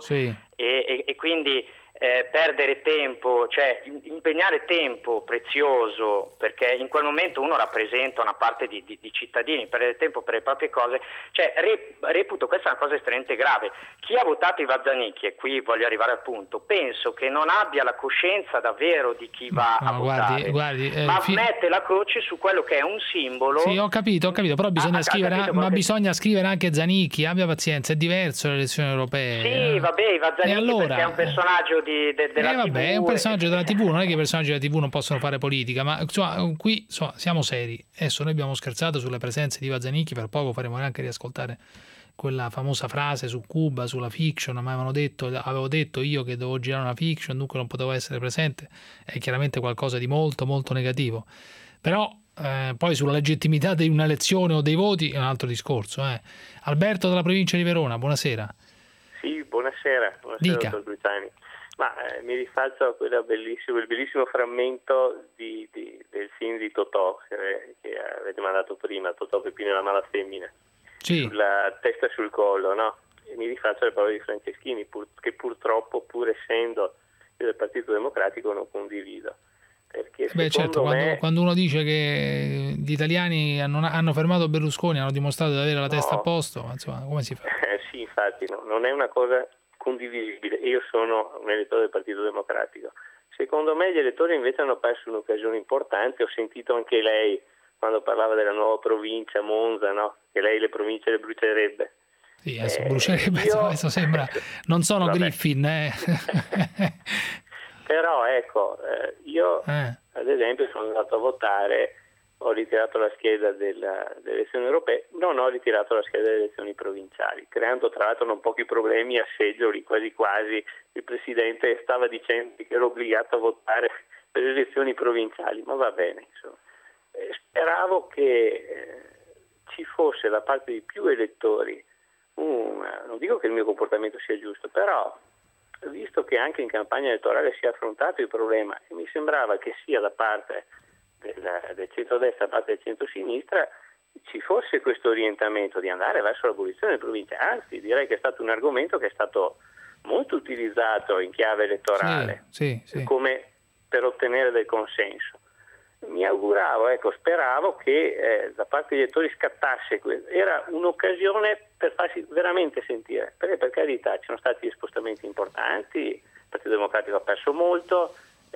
e quindi perdere tempo, cioè impegnare tempo prezioso, perché in quel momento uno rappresenta una parte di cittadini, perdere tempo per le proprie cose, cioè reputo questa una cosa estremamente grave. Chi ha votato i Vazzanicchi, e qui voglio arrivare al punto, penso che non abbia la coscienza davvero di chi va a votare, ma mette la croce su quello che è un simbolo. Sì, ho capito, però bisogna bisogna scrivere anche Zanicchi, abbia pazienza, è diverso le elezioni europee. Sì, vabbè, i Vazzanicchi perché è un personaggio della TV. È un personaggio della TV, non è che i personaggi della TV non possono fare politica, ma insomma, qui siamo seri. Adesso noi abbiamo scherzato sulle presenze di Vazzanicchi, per poco faremo anche riascoltare quella famosa frase su Cuba, sulla fiction, ma avevo detto io che dovevo girare una fiction, dunque non potevo essere presente. È chiaramente qualcosa di molto molto negativo. Però poi sulla legittimità di un'elezione o dei voti è un altro discorso. Alberto dalla provincia di Verona, buonasera. Sì, buonasera dottor Brutani. Ma mi rifaccio a quel bellissimo frammento del film di Totò che avete mandato prima, Totò, Peppino e la mala femmina, sulla testa sul collo, no? E mi rifaccio le parole di Franceschini, che purtroppo, pur essendo del Partito Democratico, non condivido. Perché certo, me... quando uno dice che gli italiani hanno fermato Berlusconi, hanno dimostrato di avere la testa a posto, insomma, come si fa? Sì, infatti, non è una cosa condivisibile. Io sono un elettore del Partito Democratico. Secondo me gli elettori invece hanno perso un'occasione importante. Ho sentito anche lei quando parlava della nuova provincia, Monza, no? Che lei le province le brucerebbe. Sì, adesso brucerebbe, adesso sembra, non sono Griffin. Però ecco, io ad esempio sono andato a votare, ho ritirato la scheda delle elezioni europee, non ho ritirato la scheda delle elezioni provinciali, creando tra l'altro non pochi problemi a seggioli, quasi il Presidente stava dicendo che ero obbligato a votare per le elezioni provinciali, ma va bene, insomma. Speravo che ci fosse da parte di più elettori, non dico che il mio comportamento sia giusto, però visto che anche in campagna elettorale si è affrontato il problema e mi sembrava che sia da parte del centrodestra, da parte del centrosinistra, ci fosse questo orientamento di andare verso l'abolizione delle province. Anzi, direi che è stato un argomento che è stato molto utilizzato in chiave elettorale, come per ottenere del consenso. Mi auguravo, speravo che da parte degli elettori scattasse era un'occasione per farsi veramente sentire, perché per carità ci sono stati spostamenti importanti, il Partito Democratico ha perso molto,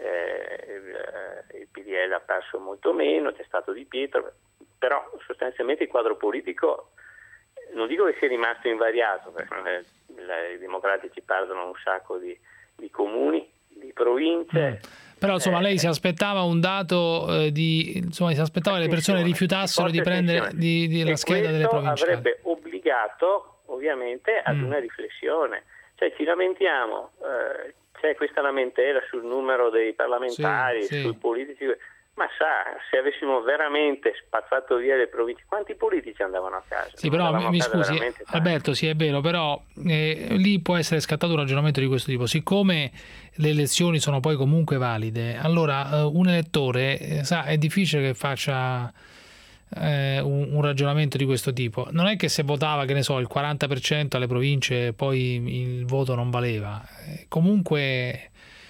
il PDL ha perso molto meno, c'è stato Di Pietro, però sostanzialmente il quadro politico non dico che sia rimasto invariato, perché i democratici perdono un sacco di comuni, di province. Però insomma lei si aspettava un dato si aspettava che le persone rifiutassero di prendere la scheda delle provinciali. Avrebbe obbligato ovviamente ad una riflessione, cioè ci lamentiamo, c'è questa lamentela sul numero dei parlamentari, sui politici, Ma se avessimo veramente spazzato via le province, quanti politici andavano a casa? Sì, però mi scusi, Alberto, sì, è vero, però lì può essere scattato un ragionamento di questo tipo. Siccome le elezioni sono poi comunque valide, allora un elettore è difficile che faccia un ragionamento di questo tipo. Non è che se votava, che ne so, il 40% alle province, poi il voto non valeva. Comunque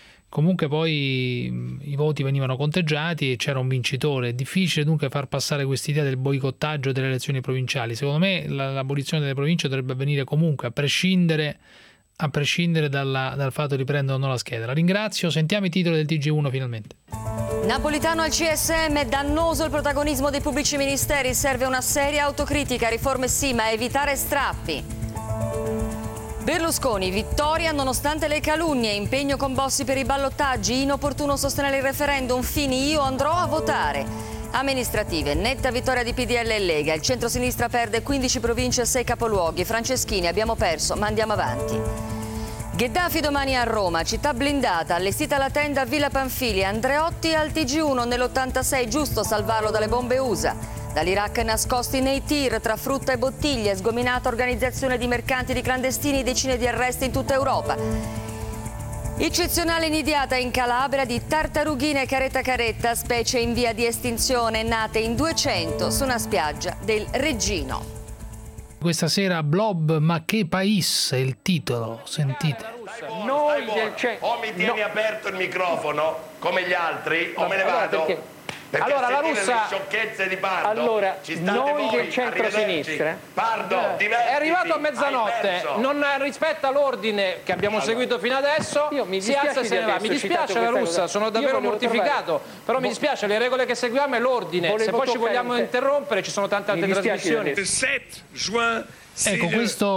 poi i voti venivano conteggiati e c'era un vincitore. È difficile dunque far passare quest'idea del boicottaggio delle elezioni provinciali. Secondo me l'abolizione delle province dovrebbe avvenire comunque, a prescindere dal fatto di prendere o no la scheda. La ringrazio, sentiamo i titoli del TG1 finalmente. Napolitano al CSM, dannoso il protagonismo dei pubblici ministeri, serve una seria autocritica, riforme sì, ma evitare strappi. Berlusconi, vittoria nonostante le calunnie, impegno con Bossi per i ballottaggi, inopportuno sostenere il referendum, Fini, io andrò a votare. Amministrative, netta vittoria di PDL e Lega, il centro-sinistra perde 15 province e 6 capoluoghi, Franceschini, abbiamo perso, ma andiamo avanti. Gheddafi domani a Roma, città blindata, allestita la tenda a Villa Pamfilia, Andreotti al TG1 nell'86, giusto salvarlo dalle bombe USA. Dall'Iraq nascosti nei tir tra frutta e bottiglie, sgominata organizzazione di mercanti di clandestini, decine di arresti in tutta Europa. Eccezionale nidiata in Calabria di tartarughine caretta, specie in via di estinzione, nate in 200 su una spiaggia del Reggino. Questa sera Blob, ma che pais è il titolo, sentite. Noi o mi tieni aperto il microfono come gli altri o me ne vado. Perché allora la Russa, le sciocchezze di Pardo, allora ci state noi voi, del centro-sinistra, Pardo, è arrivato a mezzanotte, non rispetta l'ordine che abbiamo seguito fino adesso, si alza e se ne va. Mi dispiace la Russa, sono davvero mortificato, però mi dispiace, le regole che seguiamo è l'ordine, se poi ci vogliamo interrompere ci sono tante altre trasmissioni. Ecco,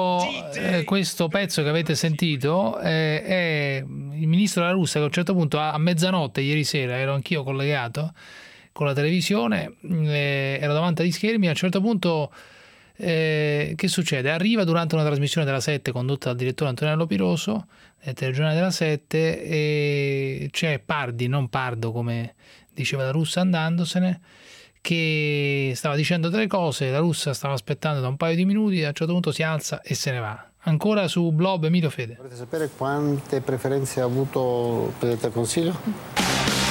questo pezzo che avete sentito è il ministro della Russia che a un certo punto a mezzanotte ieri sera, ero anch'io collegato con la televisione, ero davanti agli schermi, a un certo punto che succede? Arriva durante una trasmissione della 7 condotta dal direttore Antonello Piroso, nel telegiornale della 7, e c'è Pardi, non Pardo come diceva la Russa andandosene, che stava dicendo delle cose, la Russa stava aspettando da un paio di minuti, a un certo punto si alza e se ne va. Ancora su Blob, Emilio Fede. Volete sapere quante preferenze ha avuto il Presidente del Consiglio?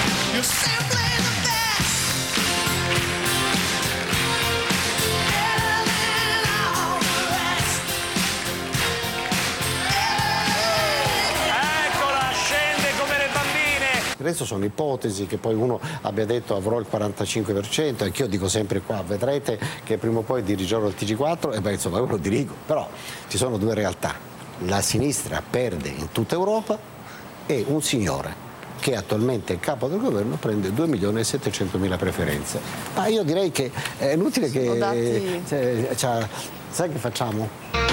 Adesso sono ipotesi, che poi uno abbia detto avrò il 45%, anch'io dico sempre qua, vedrete che prima o poi dirigerò il TG4 e insomma io lo dirigo, però ci sono due realtà, la sinistra perde in tutta Europa e un signore che attualmente è il capo del governo prende 2.700.000 preferenze. Ma io direi che è inutile che sai che facciamo?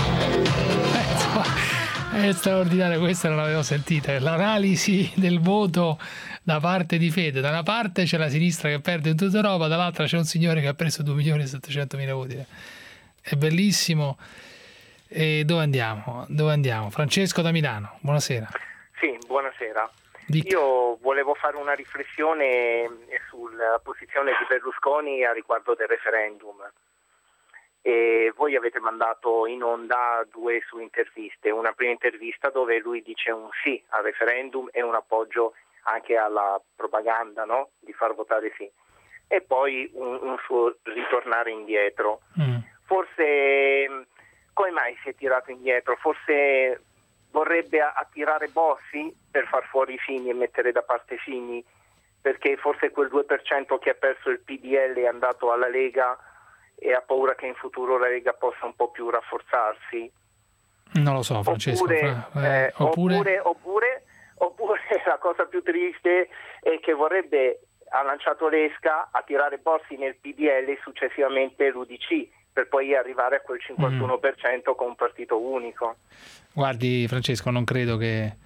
È straordinario, questa non l'avevo sentita, l'analisi del voto da parte di Fede. Da una parte c'è la sinistra che perde in tutta Europa, dall'altra c'è un signore che ha preso 2.700.000 voti. È bellissimo. E dove andiamo? Francesco da Milano, buonasera. Sì, buonasera. Dica. Io volevo fare una riflessione sulla posizione di Berlusconi a riguardo del referendum. E voi avete mandato in onda 2 su interviste, una prima intervista dove lui dice un sì al referendum e un appoggio anche alla propaganda, no? Di far votare sì, e poi un suo ritornare indietro. Forse come mai si è tirato indietro? Forse vorrebbe attirare Bossi per far fuori Fini e mettere da parte Fini, perché forse quel 2% che ha perso il PDL è andato alla Lega e ha paura che in futuro la Lega possa un po' più rafforzarsi. Non lo so, Francesco. Oppure la cosa più triste è che ha lanciato l'esca a tirare Bossi nel PDL e successivamente l'UDC, per poi arrivare a quel 51% con un partito unico. Guardi Francesco, non credo che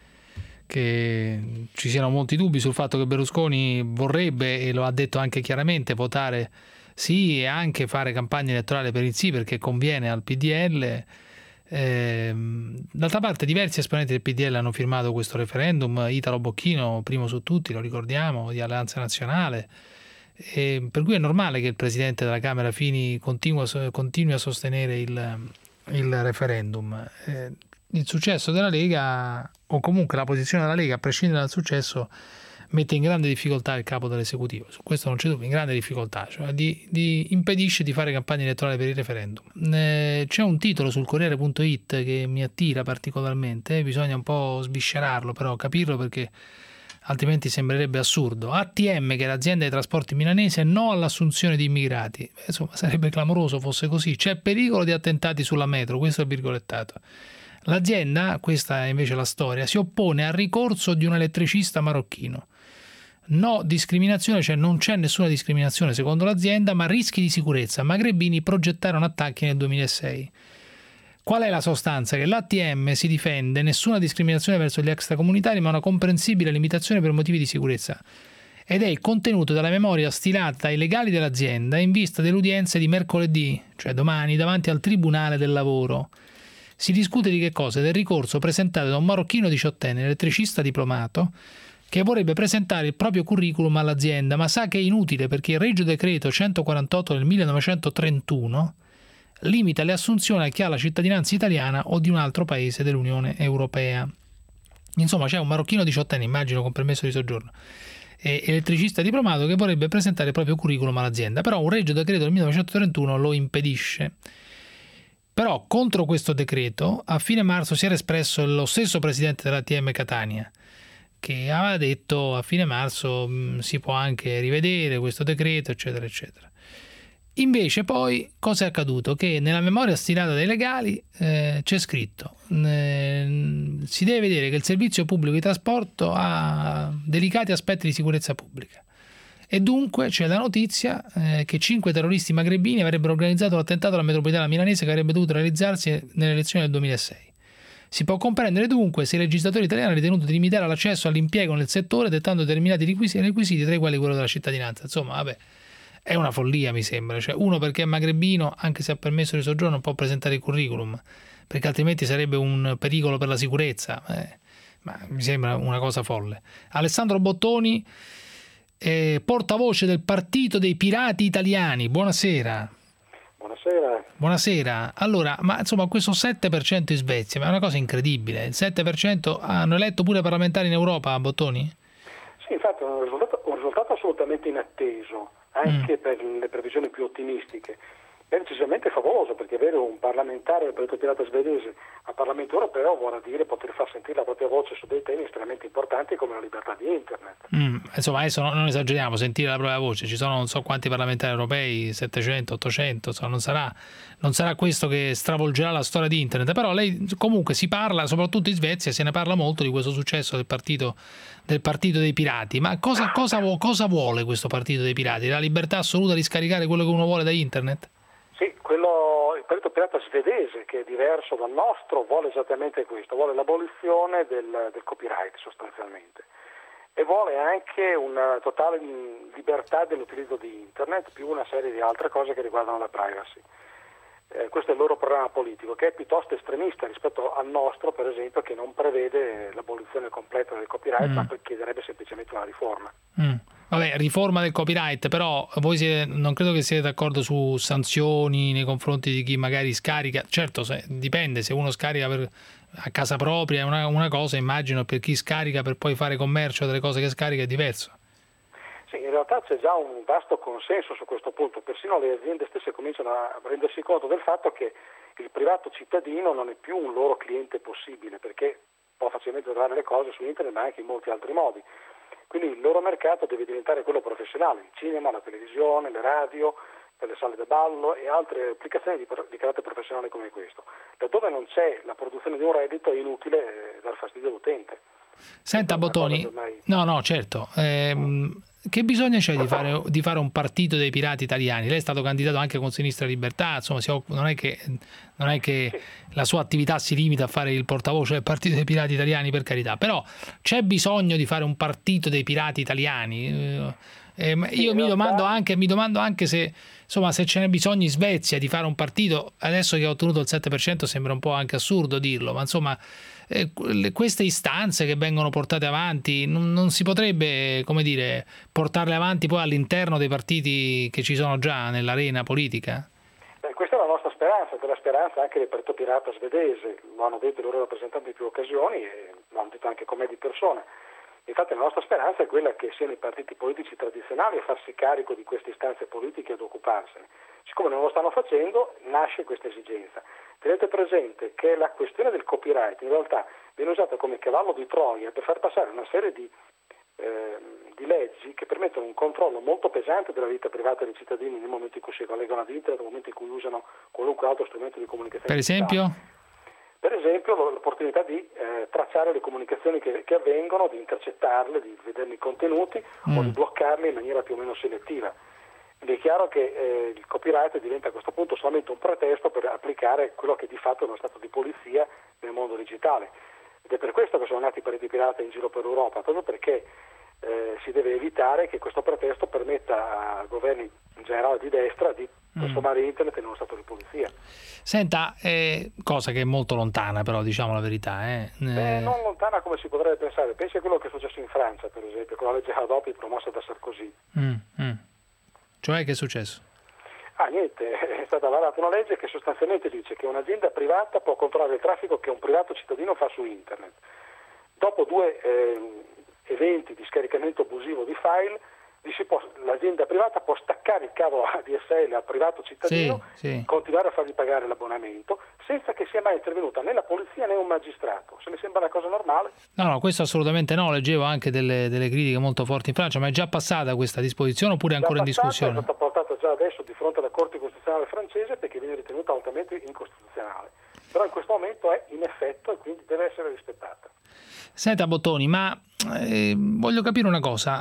ci siano molti dubbi sul fatto che Berlusconi vorrebbe, e lo ha detto anche chiaramente, votare sì e anche fare campagna elettorale per il sì, perché conviene al PDL. D'altra parte diversi esponenti del PDL hanno firmato questo referendum, Italo Bocchino primo su tutti, lo ricordiamo, di Alleanza Nazionale, per cui è normale che il Presidente della Camera Fini continui a sostenere il referendum. Il successo della Lega, o comunque la posizione della Lega, a prescindere dal successo, mette in grande difficoltà il capo dell'esecutivo, su questo non c'è dubbio, in grande difficoltà, cioè impedisce di fare campagna elettorale per il referendum. C'è un titolo sul Corriere.it che mi attira particolarmente, bisogna un po' sviscerarlo, però capirlo, perché altrimenti sembrerebbe assurdo. ATM, che è l'azienda dei trasporti milanese, no all'assunzione di immigrati. Insomma, sarebbe clamoroso fosse così. C'è pericolo di attentati sulla metro, questo è il virgolettato. L'azienda, questa è invece la storia, si oppone al ricorso di un elettricista marocchino. No discriminazione, cioè non c'è nessuna discriminazione secondo l'azienda, ma rischi di sicurezza. Magrebini progettarono attacchi nel 2006. Qual è la sostanza? Che l'ATM si difende, nessuna discriminazione verso gli extracomunitari, ma una comprensibile limitazione per motivi di sicurezza. Ed è il contenuto della memoria stilata ai legali dell'azienda in vista delle udienze di mercoledì, cioè domani, davanti al Tribunale del Lavoro. Si discute di che cosa? Del ricorso presentato da un marocchino 18enne, elettricista diplomato, che vorrebbe presentare il proprio curriculum all'azienda, ma sa che è inutile perché il Regio Decreto 148 del 1931 limita le assunzioni a chi ha la cittadinanza italiana o di un altro paese dell'Unione Europea. Insomma, c'è un marocchino 18enne, immagino con permesso di soggiorno, elettricista diplomato, che vorrebbe presentare il proprio curriculum all'azienda, però un Regio Decreto del 1931 lo impedisce. Però contro questo decreto a fine marzo si era espresso lo stesso presidente dell'ATM Catania, che aveva detto a fine marzo si può anche rivedere questo decreto, eccetera, eccetera. Invece poi cosa è accaduto? Che nella memoria stilata dai legali c'è scritto si deve vedere che il servizio pubblico di trasporto ha delicati aspetti di sicurezza pubblica. E dunque c'è la notizia che 5 terroristi magrebini avrebbero organizzato l'attentato alla metropolitana milanese che avrebbe dovuto realizzarsi nelle elezioni del 2006. Si può comprendere dunque se il legislatore italiano ha ritenuto di limitare l'accesso all'impiego nel settore dettando determinati requisiti, tra i quali quello della cittadinanza. Insomma, vabbè, è una follia, mi sembra. Cioè, uno perché è magrebino, anche se ha permesso di soggiorno, non può presentare il curriculum, perché altrimenti sarebbe un pericolo per la sicurezza. Ma mi sembra una cosa folle. Alessandro Bottoni, portavoce del Partito dei Pirati Italiani. Buonasera. Buonasera. Allora, ma insomma questo 7% in Svezia, ma è una cosa incredibile. Il 7% hanno eletto pure parlamentari in Europa, Bottoni? Sì, infatti è un risultato assolutamente inatteso, anche per le previsioni più ottimistiche. È decisamente favoloso, perché avere un parlamentare del Partito Pirata svedese al Parlamento europeo vuol dire poter far sentire la propria voce su dei temi estremamente importanti come la libertà di Internet. Insomma, adesso non esageriamo, sentire la propria voce. Ci sono non so quanti parlamentari europei, 700, 800, insomma, non sarà questo che stravolgerà la storia di Internet. Però lei comunque si parla, soprattutto in Svezia, se ne parla molto di questo successo del partito dei pirati. Ma cosa vuole questo partito dei pirati? La libertà assoluta di scaricare quello che uno vuole da Internet? Sì, il Partito Pirata svedese, che è diverso dal nostro, vuole esattamente questo, vuole l'abolizione del copyright sostanzialmente, e vuole anche una totale libertà dell'utilizzo di Internet, più una serie di altre cose che riguardano la privacy. Questo è il loro programma politico, che è piuttosto estremista rispetto al nostro, per esempio, che non prevede l'abolizione completa del copyright, ma chiederebbe semplicemente una riforma. Vabbè, riforma del copyright, però voi non credo che siete d'accordo su sanzioni nei confronti di chi magari scarica. Certo, dipende, se uno scarica a casa propria è una cosa, immagino, per chi scarica per poi fare commercio delle cose che scarica è diverso. Sì, in realtà c'è già un vasto consenso su questo punto, persino le aziende stesse cominciano a rendersi conto del fatto che il privato cittadino non è più un loro cliente possibile, perché può facilmente trovare le cose su internet, ma anche in molti altri modi. Quindi il loro mercato deve diventare quello professionale, il cinema, la televisione, le radio, per le sale da ballo e altre applicazioni di carattere professionale come questo. Laddove non c'è la produzione di un reddito è inutile dar fastidio all'utente. Senta Bottoni, no, certo. Che bisogno c'è di fare un partito dei pirati italiani? Lei è stato candidato anche con Sinistra Libertà, insomma, non è che la sua attività si limita a fare il portavoce del Partito dei Pirati Italiani, per carità, però c'è bisogno di fare un partito dei pirati italiani? Io mi domando anche se, insomma, se ce n'è bisogno in Svezia di fare un partito. Adesso che ha ottenuto il 7% sembra un po' anche assurdo dirlo, ma insomma queste istanze che vengono portate avanti non si potrebbe, come dire, portarle avanti poi all'interno dei partiti che ci sono già nell'arena politica? Questa è la nostra speranza, che è la speranza anche del Partito Pirata svedese, lo hanno detto i loro rappresentanti in più occasioni e lo hanno detto anche con me di persona. Infatti la nostra speranza è quella che siano i partiti politici tradizionali a farsi carico di queste istanze politiche ed occuparsene. Siccome non lo stanno facendo, nasce questa esigenza. Tenete presente che la questione del copyright in realtà viene usata come cavallo di Troia per far passare una serie di leggi che permettono un controllo molto pesante della vita privata dei cittadini nel momento in cui si collegano ad internet, nel momento in cui usano qualunque altro strumento di comunicazione. Per esempio? Per esempio l'opportunità di tracciare le comunicazioni che avvengono, di intercettarle, di vederne i contenuti o di bloccarle in maniera più o meno selettiva. Ed è chiaro che il copyright diventa a questo punto solamente un pretesto per applicare quello che di fatto è uno stato di polizia nel mondo digitale. Ed è per questo che sono nati i partiti pirata in giro per l'Europa, proprio perché si deve evitare che questo pretesto permetta a governi in generale di destra di trasformare internet in uno stato di polizia. Senta, cosa che è molto lontana però, diciamo la verità. Non lontana come si potrebbe pensare. Pensi a quello che è successo in Francia, per esempio, con la legge Hadopi promossa da Sarkozy. Cioè, che è successo? Niente, è stata varata una legge che sostanzialmente dice che un'azienda privata può controllare il traffico che un privato cittadino fa su internet. Dopo 2 eventi di scaricamento abusivo di file, l'azienda privata può staccare il cavo ADSL al privato cittadino e continuare a fargli pagare l'abbonamento senza che sia mai intervenuta né la polizia né un magistrato. Se mi sembra una cosa normale? No, questo assolutamente no. Leggevo anche delle critiche molto forti in Francia, ma è già passata questa disposizione oppure è ancora in discussione? È stata portata già adesso di fronte alla Corte Costituzionale francese perché viene ritenuta altamente incostituzionale. Però in questo momento è in effetto e quindi deve essere rispettata. Senta Bottoni, ma voglio capire una cosa,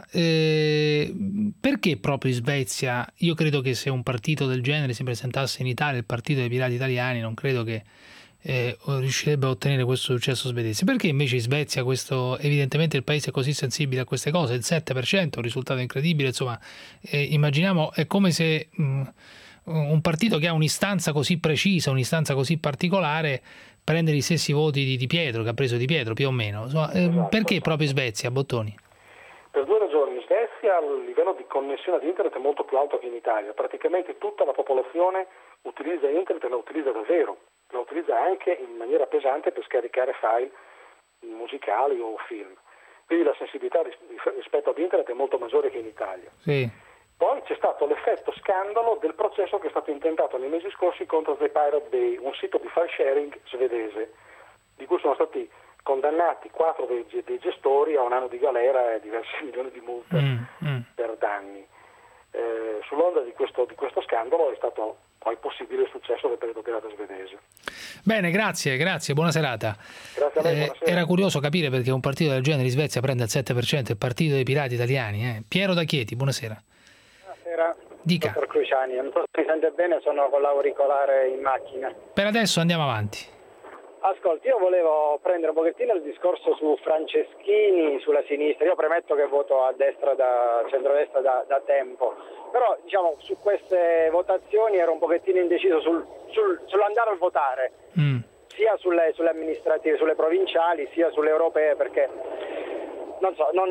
perché proprio in Svezia? Io credo che se un partito del genere si presentasse in Italia, il Partito dei Pirati Italiani, non credo che riuscirebbe a ottenere questo successo svedese. Perché invece in Svezia evidentemente il paese è così sensibile a queste cose, il 7%, un risultato incredibile, insomma, immaginiamo, è come se un partito che ha un'istanza così precisa, un'istanza così particolare, prende gli stessi voti di Pietro, che ha preso Di Pietro più o meno. Insomma, perché proprio in Svezia, Bottoni? Per 2 ragioni. In Svezia il livello di connessione ad internet è molto più alto che in Italia. Praticamente tutta la popolazione utilizza internet e la utilizza davvero. La utilizza anche in maniera pesante per scaricare file musicali o film. Quindi la sensibilità rispetto ad internet è molto maggiore che in Italia. Sì. Poi c'è stato l'effetto scandalo del processo che è stato intentato nei mesi scorsi contro The Pirate Bay, un sito di file sharing svedese, di cui sono stati condannati 4 dei gestori a 1 anno di galera e diversi milioni di multe per danni. Sull'onda di questo scandalo è stato poi possibile il successo del Partito Pirata svedese. Bene, grazie, buona serata. Grazie a lei, buonasera. Era curioso capire perché un partito del genere in Svezia prende il 7%, il Partito dei Pirati Italiani. Piero da Chieti, buonasera. Buonasera, dica. Dottor Cruciani, non so se mi sente bene, sono con l'auricolare in macchina. Per adesso andiamo avanti. Ascolti, io volevo prendere un pochettino il discorso su Franceschini, sulla sinistra. Io premetto che voto a destra, centrodestra da tempo, però diciamo su queste votazioni ero un pochettino indeciso sull'andare a votare, sia sulle amministrative, sulle provinciali, sia sulle europee, perché non so, non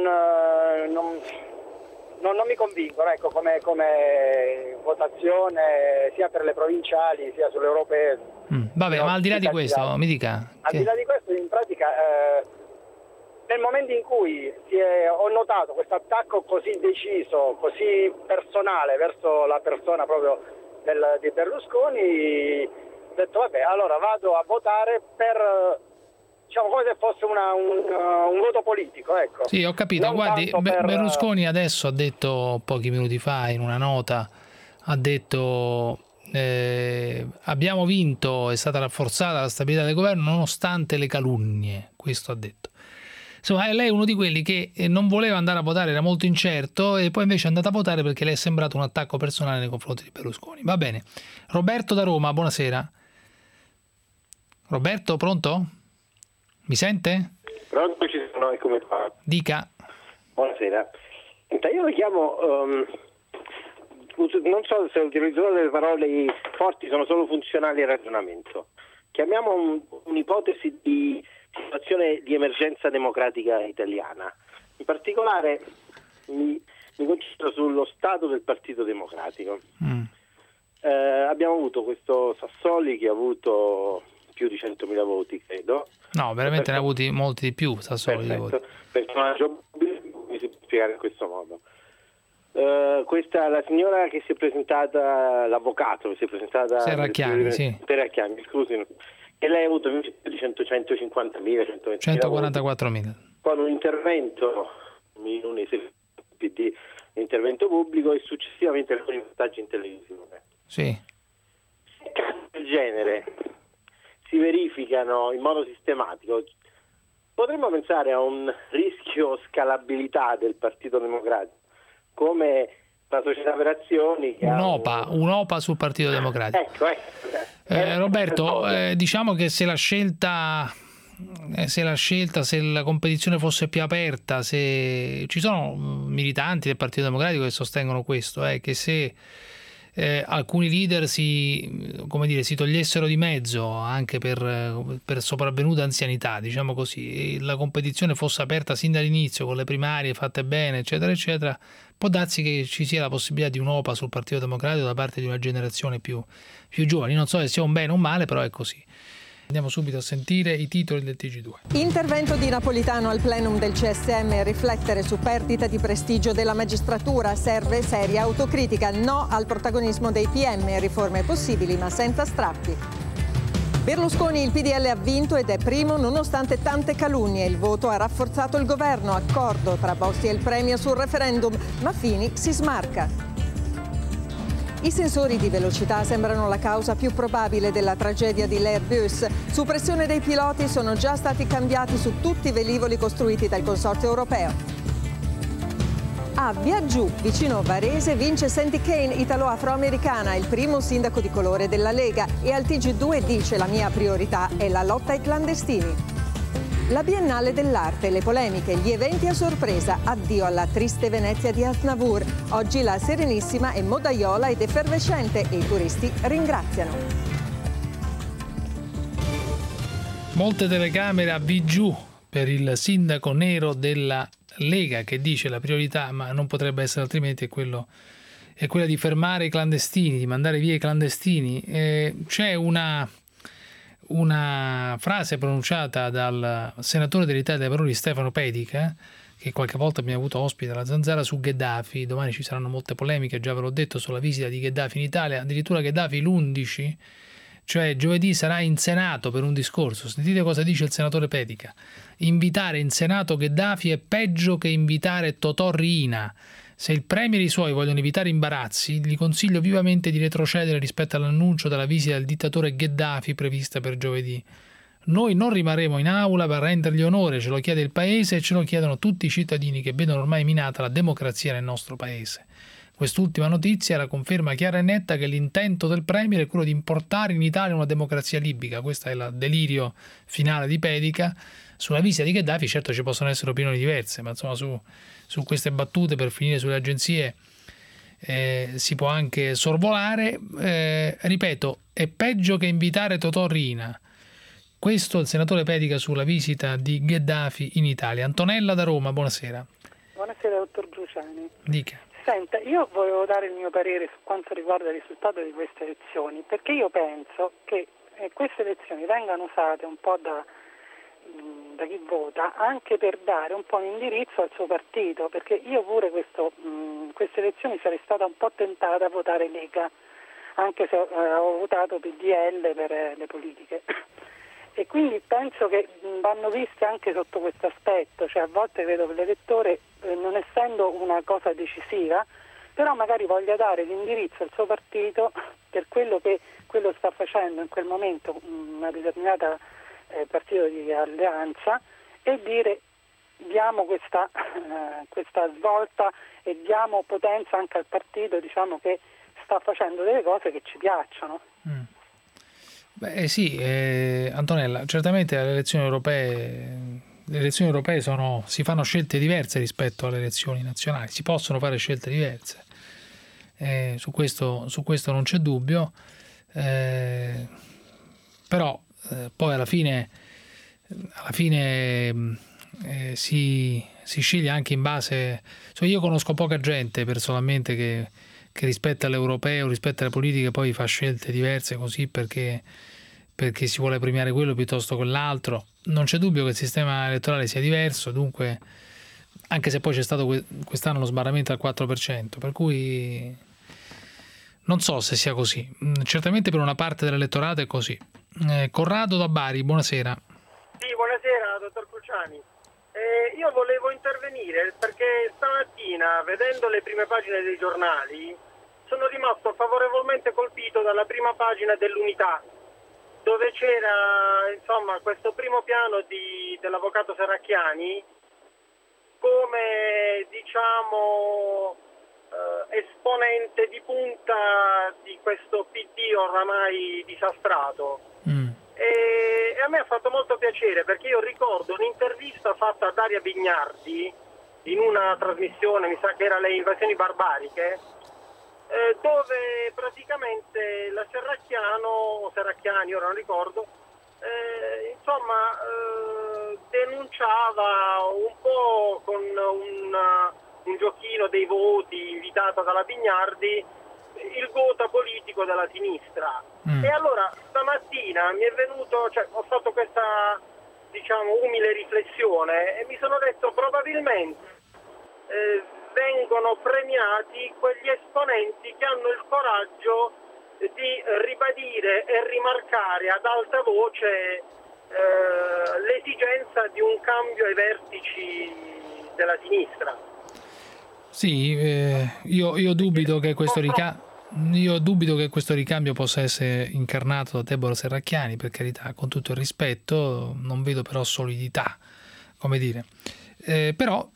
mi convincono, ecco, come votazione sia per le provinciali sia sulle europee. Vabbè, ma al di là di questo, mi dica. Al di là di questo, in pratica, nel momento in cui ho notato questo attacco così deciso, così personale verso la persona proprio di Berlusconi, ho detto vabbè, allora vado a votare per, diciamo, come se fosse un voto politico, ecco. Sì, ho capito. Guardi, Berlusconi adesso ha detto, pochi minuti fa, in una nota, ha detto abbiamo vinto, è stata rafforzata la stabilità del governo nonostante le calunnie, questo ha detto. Insomma, lei è uno di quelli che non voleva andare a votare, era molto incerto, e poi invece è andato a votare perché le è sembrato un attacco personale nei confronti di Berlusconi. Va bene. Roberto da Roma, buonasera. Roberto, pronto? Mi sente? Pronto, ci sono, come fa? Dica. Buonasera. Io lo chiamo, non so se utilizzerò delle parole forti, sono solo funzionali al ragionamento. Chiamiamo un'ipotesi di situazione di emergenza democratica italiana. In particolare mi concentro sullo stato del Partito Democratico. Abbiamo avuto questo Sassoli che ha avuto più di 100.000 voti, credo. No, veramente ne ha avuti molti di più Sassoli di voti. Personaggio mi si può spiegare in questo modo. Questa la signora che si è presentata, l'avvocato che si è presentata Serracchiani, Serracchiani, scusi, e lei ha avuto più di 150.000, 144.000 con un intervento in un PD, intervento pubblico e successivamente alcuni vantaggi in televisione. Sì. Se casi del genere si verificano in modo sistematico, potremmo pensare a un rischio scalabilità del Partito Democratico, come la società per azioni che un'OPA sul Partito Democratico. Ecco. Roberto, diciamo che se la competizione fosse più aperta, se ci sono militanti del Partito Democratico che sostengono questo, che se alcuni leader si togliessero di mezzo anche per sopravvenuta anzianità, diciamo così, e la competizione fosse aperta sin dall'inizio con le primarie fatte bene, eccetera eccetera, può darsi che ci sia la possibilità di un'OPA sul Partito Democratico da parte di una generazione più giovane. Non so se sia un bene o un male, però è così. Andiamo subito a sentire i titoli del TG2. Intervento di Napolitano al plenum del CSM, riflettere su perdita di prestigio della magistratura, serve seria autocritica, no al protagonismo dei PM, riforme possibili ma senza strappi. Berlusconi, il PDL ha vinto ed è primo nonostante tante calunnie, il voto ha rafforzato il governo, accordo tra Bossi e il Premier sul referendum, ma Fini si smarca. I sensori di velocità sembrano la causa più probabile della tragedia di l'Airbus. Su pressione dei piloti sono già stati cambiati su tutti i velivoli costruiti dal consorzio europeo. A Viaggiù, vicino Varese, vince Sandy Kane, italo-afroamericana, il primo sindaco di colore della Lega, e al TG2 dice: la mia priorità è la lotta ai clandestini. La Biennale dell'Arte, le polemiche, gli eventi a sorpresa, addio alla triste Venezia di Aznavour. Oggi la Serenissima è modaiola ed effervescente e i turisti ringraziano. Molte telecamere a Viaggiù per il sindaco nero della Lega, che dice la priorità, ma non potrebbe essere altrimenti, è quella di fermare i clandestini, di mandare via i clandestini. C'è una frase pronunciata dal senatore dell'Italia dei Valori Stefano Pedica, che qualche volta abbiamo avuto ospite alla Zanzara, su Gheddafi. Domani ci saranno molte polemiche, già ve l'ho detto, sulla visita di Gheddafi in Italia. Addirittura Gheddafi l'11, cioè giovedì, sarà in Senato per un discorso. Sentite cosa dice il senatore Pedica: invitare in Senato Gheddafi è peggio che invitare Totò Riina. Se il Premier e i suoi vogliono evitare imbarazzi, gli consiglio vivamente di retrocedere rispetto all'annuncio della visita del dittatore Gheddafi prevista per giovedì. Noi non rimarremo in aula per rendergli onore, ce lo chiede il Paese e ce lo chiedono tutti i cittadini che vedono ormai minata la democrazia nel nostro Paese. Quest'ultima notizia è la conferma chiara e netta che l'intento del Premier è quello di importare in Italia una democrazia libica. Questo è il delirio finale di Pedica. Sulla visita di Gheddafi certo ci possono essere opinioni diverse, ma insomma su queste battute, per finire sulle agenzie, si può anche sorvolare. Ripeto, è peggio che invitare Totò Riina. Questo è il senatore Pedica sulla visita di Gheddafi in Italia. Antonella da Roma, buonasera. Buonasera, dottor Bruciani. Dica. Senta, io volevo dare il mio parere su quanto riguarda il risultato di queste elezioni, perché io penso che queste elezioni vengano usate un po' da chi vota anche per dare un po' un indirizzo al suo partito, perché io pure queste elezioni sarei stata un po' tentata a votare Lega, anche se ho votato PDL per le politiche, e quindi penso che vanno viste anche sotto questo aspetto, cioè a volte credo che l'elettore, non essendo una cosa decisiva, però magari voglia dare l'indirizzo al suo partito per quello che quello sta facendo in quel momento una determinata partito di alleanza, e dire diamo questa svolta e diamo potenza anche al partito, diciamo, che sta facendo delle cose che ci piacciono. Beh sì, Antonella, certamente alle elezioni europee le elezioni europee si fanno scelte diverse rispetto alle elezioni nazionali, si possono fare scelte diverse, su questo non c'è dubbio, però poi alla fine si sceglie anche in base, io conosco poca gente personalmente che rispetto all'europeo, rispetto alle politiche, poi fa scelte diverse così perché si vuole premiare quello piuttosto che quell'altro. Non c'è dubbio che il sistema elettorale sia diverso, dunque, anche se poi c'è stato quest'anno lo sbarramento al 4%, per cui non so se sia così. Certamente per una parte dell'elettorato è così. Corrado da Bari, buonasera. Sì, buonasera dottor Cruciani. Io volevo intervenire perché stamattina, vedendo le prime pagine dei giornali, sono rimasto favorevolmente colpito dalla prima pagina dell'Unità, dove c'era questo primo piano dell'avvocato Serracchiani come esponente di punta di questo PD oramai disastrato. E a me ha fatto molto piacere, perché io ricordo un'intervista fatta a Daria Bignardi in una trasmissione, mi sa che era Le invasioni barbariche, dove praticamente la Serracchiani, ora non ricordo, denunciava un po' con un giochino dei voti invitata dalla Bignardi il voto politico della sinistra. E allora stamattina mi è venuto, ho fatto questa umile riflessione e mi sono detto probabilmente vengono premiati quegli esponenti che hanno il coraggio di ribadire e rimarcare ad alta voce l'esigenza di un cambio ai vertici della sinistra. Sì, io dubito che questo ricambio possa essere incarnato da Deborah Serracchiani, per carità, con tutto il rispetto, non vedo però solidità, come dire. Però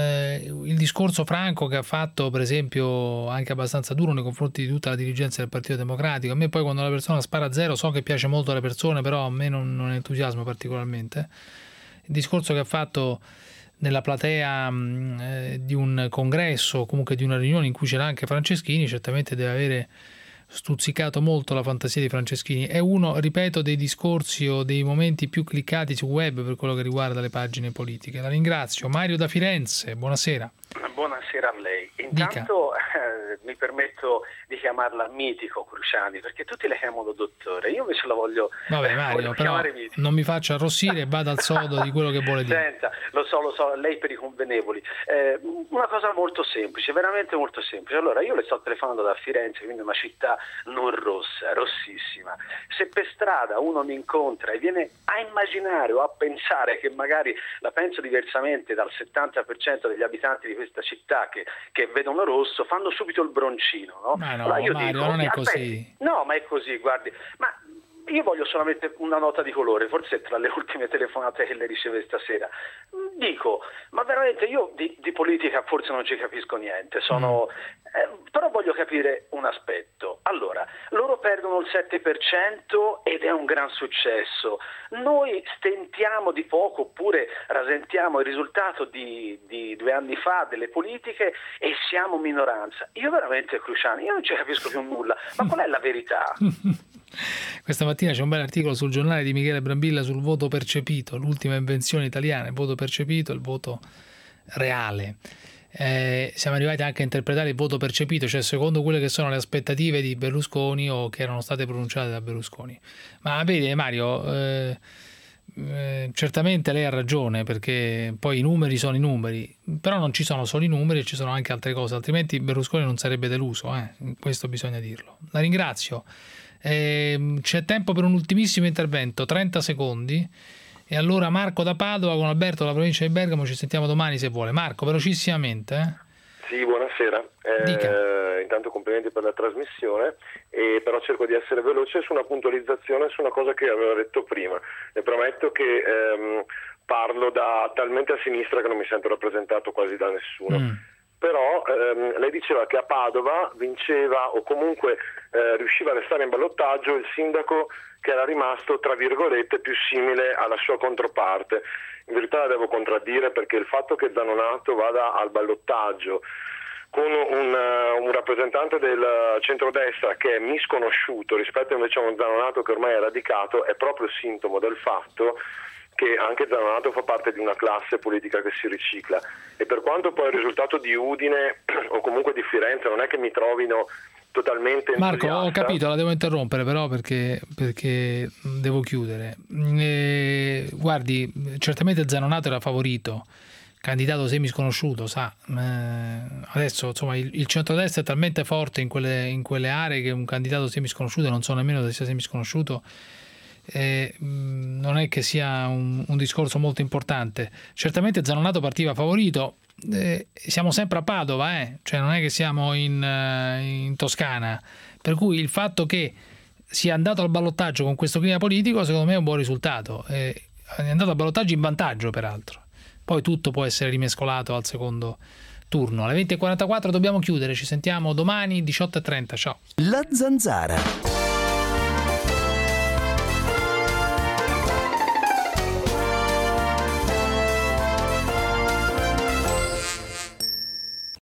il discorso franco che ha fatto, per esempio, anche abbastanza duro nei confronti di tutta la dirigenza del Partito Democratico, a me poi quando la persona spara a zero, so che piace molto alle persone, però a me non entusiasma particolarmente. Il discorso che ha fatto nella platea di un congresso, comunque di una riunione in cui c'era anche Franceschini, certamente deve avere stuzzicato molto la fantasia di Franceschini. È uno, ripeto, dei discorsi o dei momenti più cliccati su web per quello che riguarda le pagine politiche. La ringrazio. Mario da Firenze, buonasera. Buonasera a lei. Intanto mi permetto di chiamarla mitico Cruciani, perché tutti le chiamano dottore, io invece la voglio chiamare mitico. Non mi faccia arrossire e vada al sodo di quello che vuole dire. Senta, lo so, lei per i convenevoli. Una cosa molto semplice, veramente molto semplice. Allora, io le sto telefonando da Firenze, quindi una città non rossa, rossissima. Se per strada uno mi incontra e viene a immaginare o a pensare che magari la penso diversamente dal 70% degli abitanti di questa città che vedono rosso, fanno subito il broncino, no? Ma no, allora io Mario, dico, non è così. No, ma è così, guardi. Ma io voglio solamente una nota di colore, forse tra le ultime telefonate che le riceve stasera. Dico, ma veramente io di politica forse non ci capisco niente, però voglio capire un aspetto. Allora, loro perdono il 7% ed è un gran successo. Noi stentiamo di poco oppure rasentiamo il risultato di 2 anni fa delle politiche e siamo minoranza. Io veramente, Cruciani, io non ci capisco più nulla. Ma qual è la verità? Questa mattina c'è un bel articolo sul giornale di Michele Brambilla sul voto percepito, l'ultima invenzione italiana, il voto percepito e il voto reale. Siamo arrivati anche a interpretare il voto percepito, cioè secondo quelle che sono le aspettative di Berlusconi o che erano state pronunciate da Berlusconi. Ma vedi Mario, certamente lei ha ragione, perché poi i numeri sono i numeri, però non ci sono solo i numeri, ci sono anche altre cose, altrimenti Berlusconi non sarebbe deluso, questo bisogna dirlo. La ringrazio. C'è tempo per un ultimissimo intervento, 30 secondi, e allora Marco da Padova con Alberto dalla provincia di Bergamo, ci sentiamo domani se vuole. Marco, velocissimamente. Sì, buonasera. Intanto complimenti per la trasmissione, però cerco di essere veloce su una puntualizzazione su una cosa che avevo detto prima. Le prometto che parlo talmente a sinistra che non mi sento rappresentato quasi da nessuno. però lei diceva che a Padova vinceva o comunque riusciva a restare in ballottaggio il sindaco che era rimasto, tra virgolette, più simile alla sua controparte. In verità la devo contraddire, perché il fatto che Zanonato vada al ballottaggio con un rappresentante del centrodestra che è misconosciuto rispetto invece a un Zanonato che ormai è radicato è proprio sintomo del fatto che anche Zanonato fa parte di una classe politica che si ricicla, e per quanto poi il risultato di Udine o comunque di Firenze non è che mi trovino totalmente entusiasta. Marco, ho capito, la devo interrompere però perché devo chiudere. Guardi, certamente Zanonato era favorito, candidato semisconosciuto, sa. Adesso insomma il centrodestra è talmente forte in quelle aree che un candidato semisconosciuto, non so nemmeno se sia semisconosciuto, non è che sia un discorso molto importante. Certamente Zanonato partiva favorito. Siamo sempre a Padova, cioè non è che siamo in Toscana, per cui il fatto che sia andato al ballottaggio con questo clima politico secondo me è un buon risultato. È andato al ballottaggio in vantaggio, peraltro. Poi tutto può essere rimescolato al secondo turno. Alle 20:44 dobbiamo chiudere, ci sentiamo domani 18:30. Ciao. La Zanzara.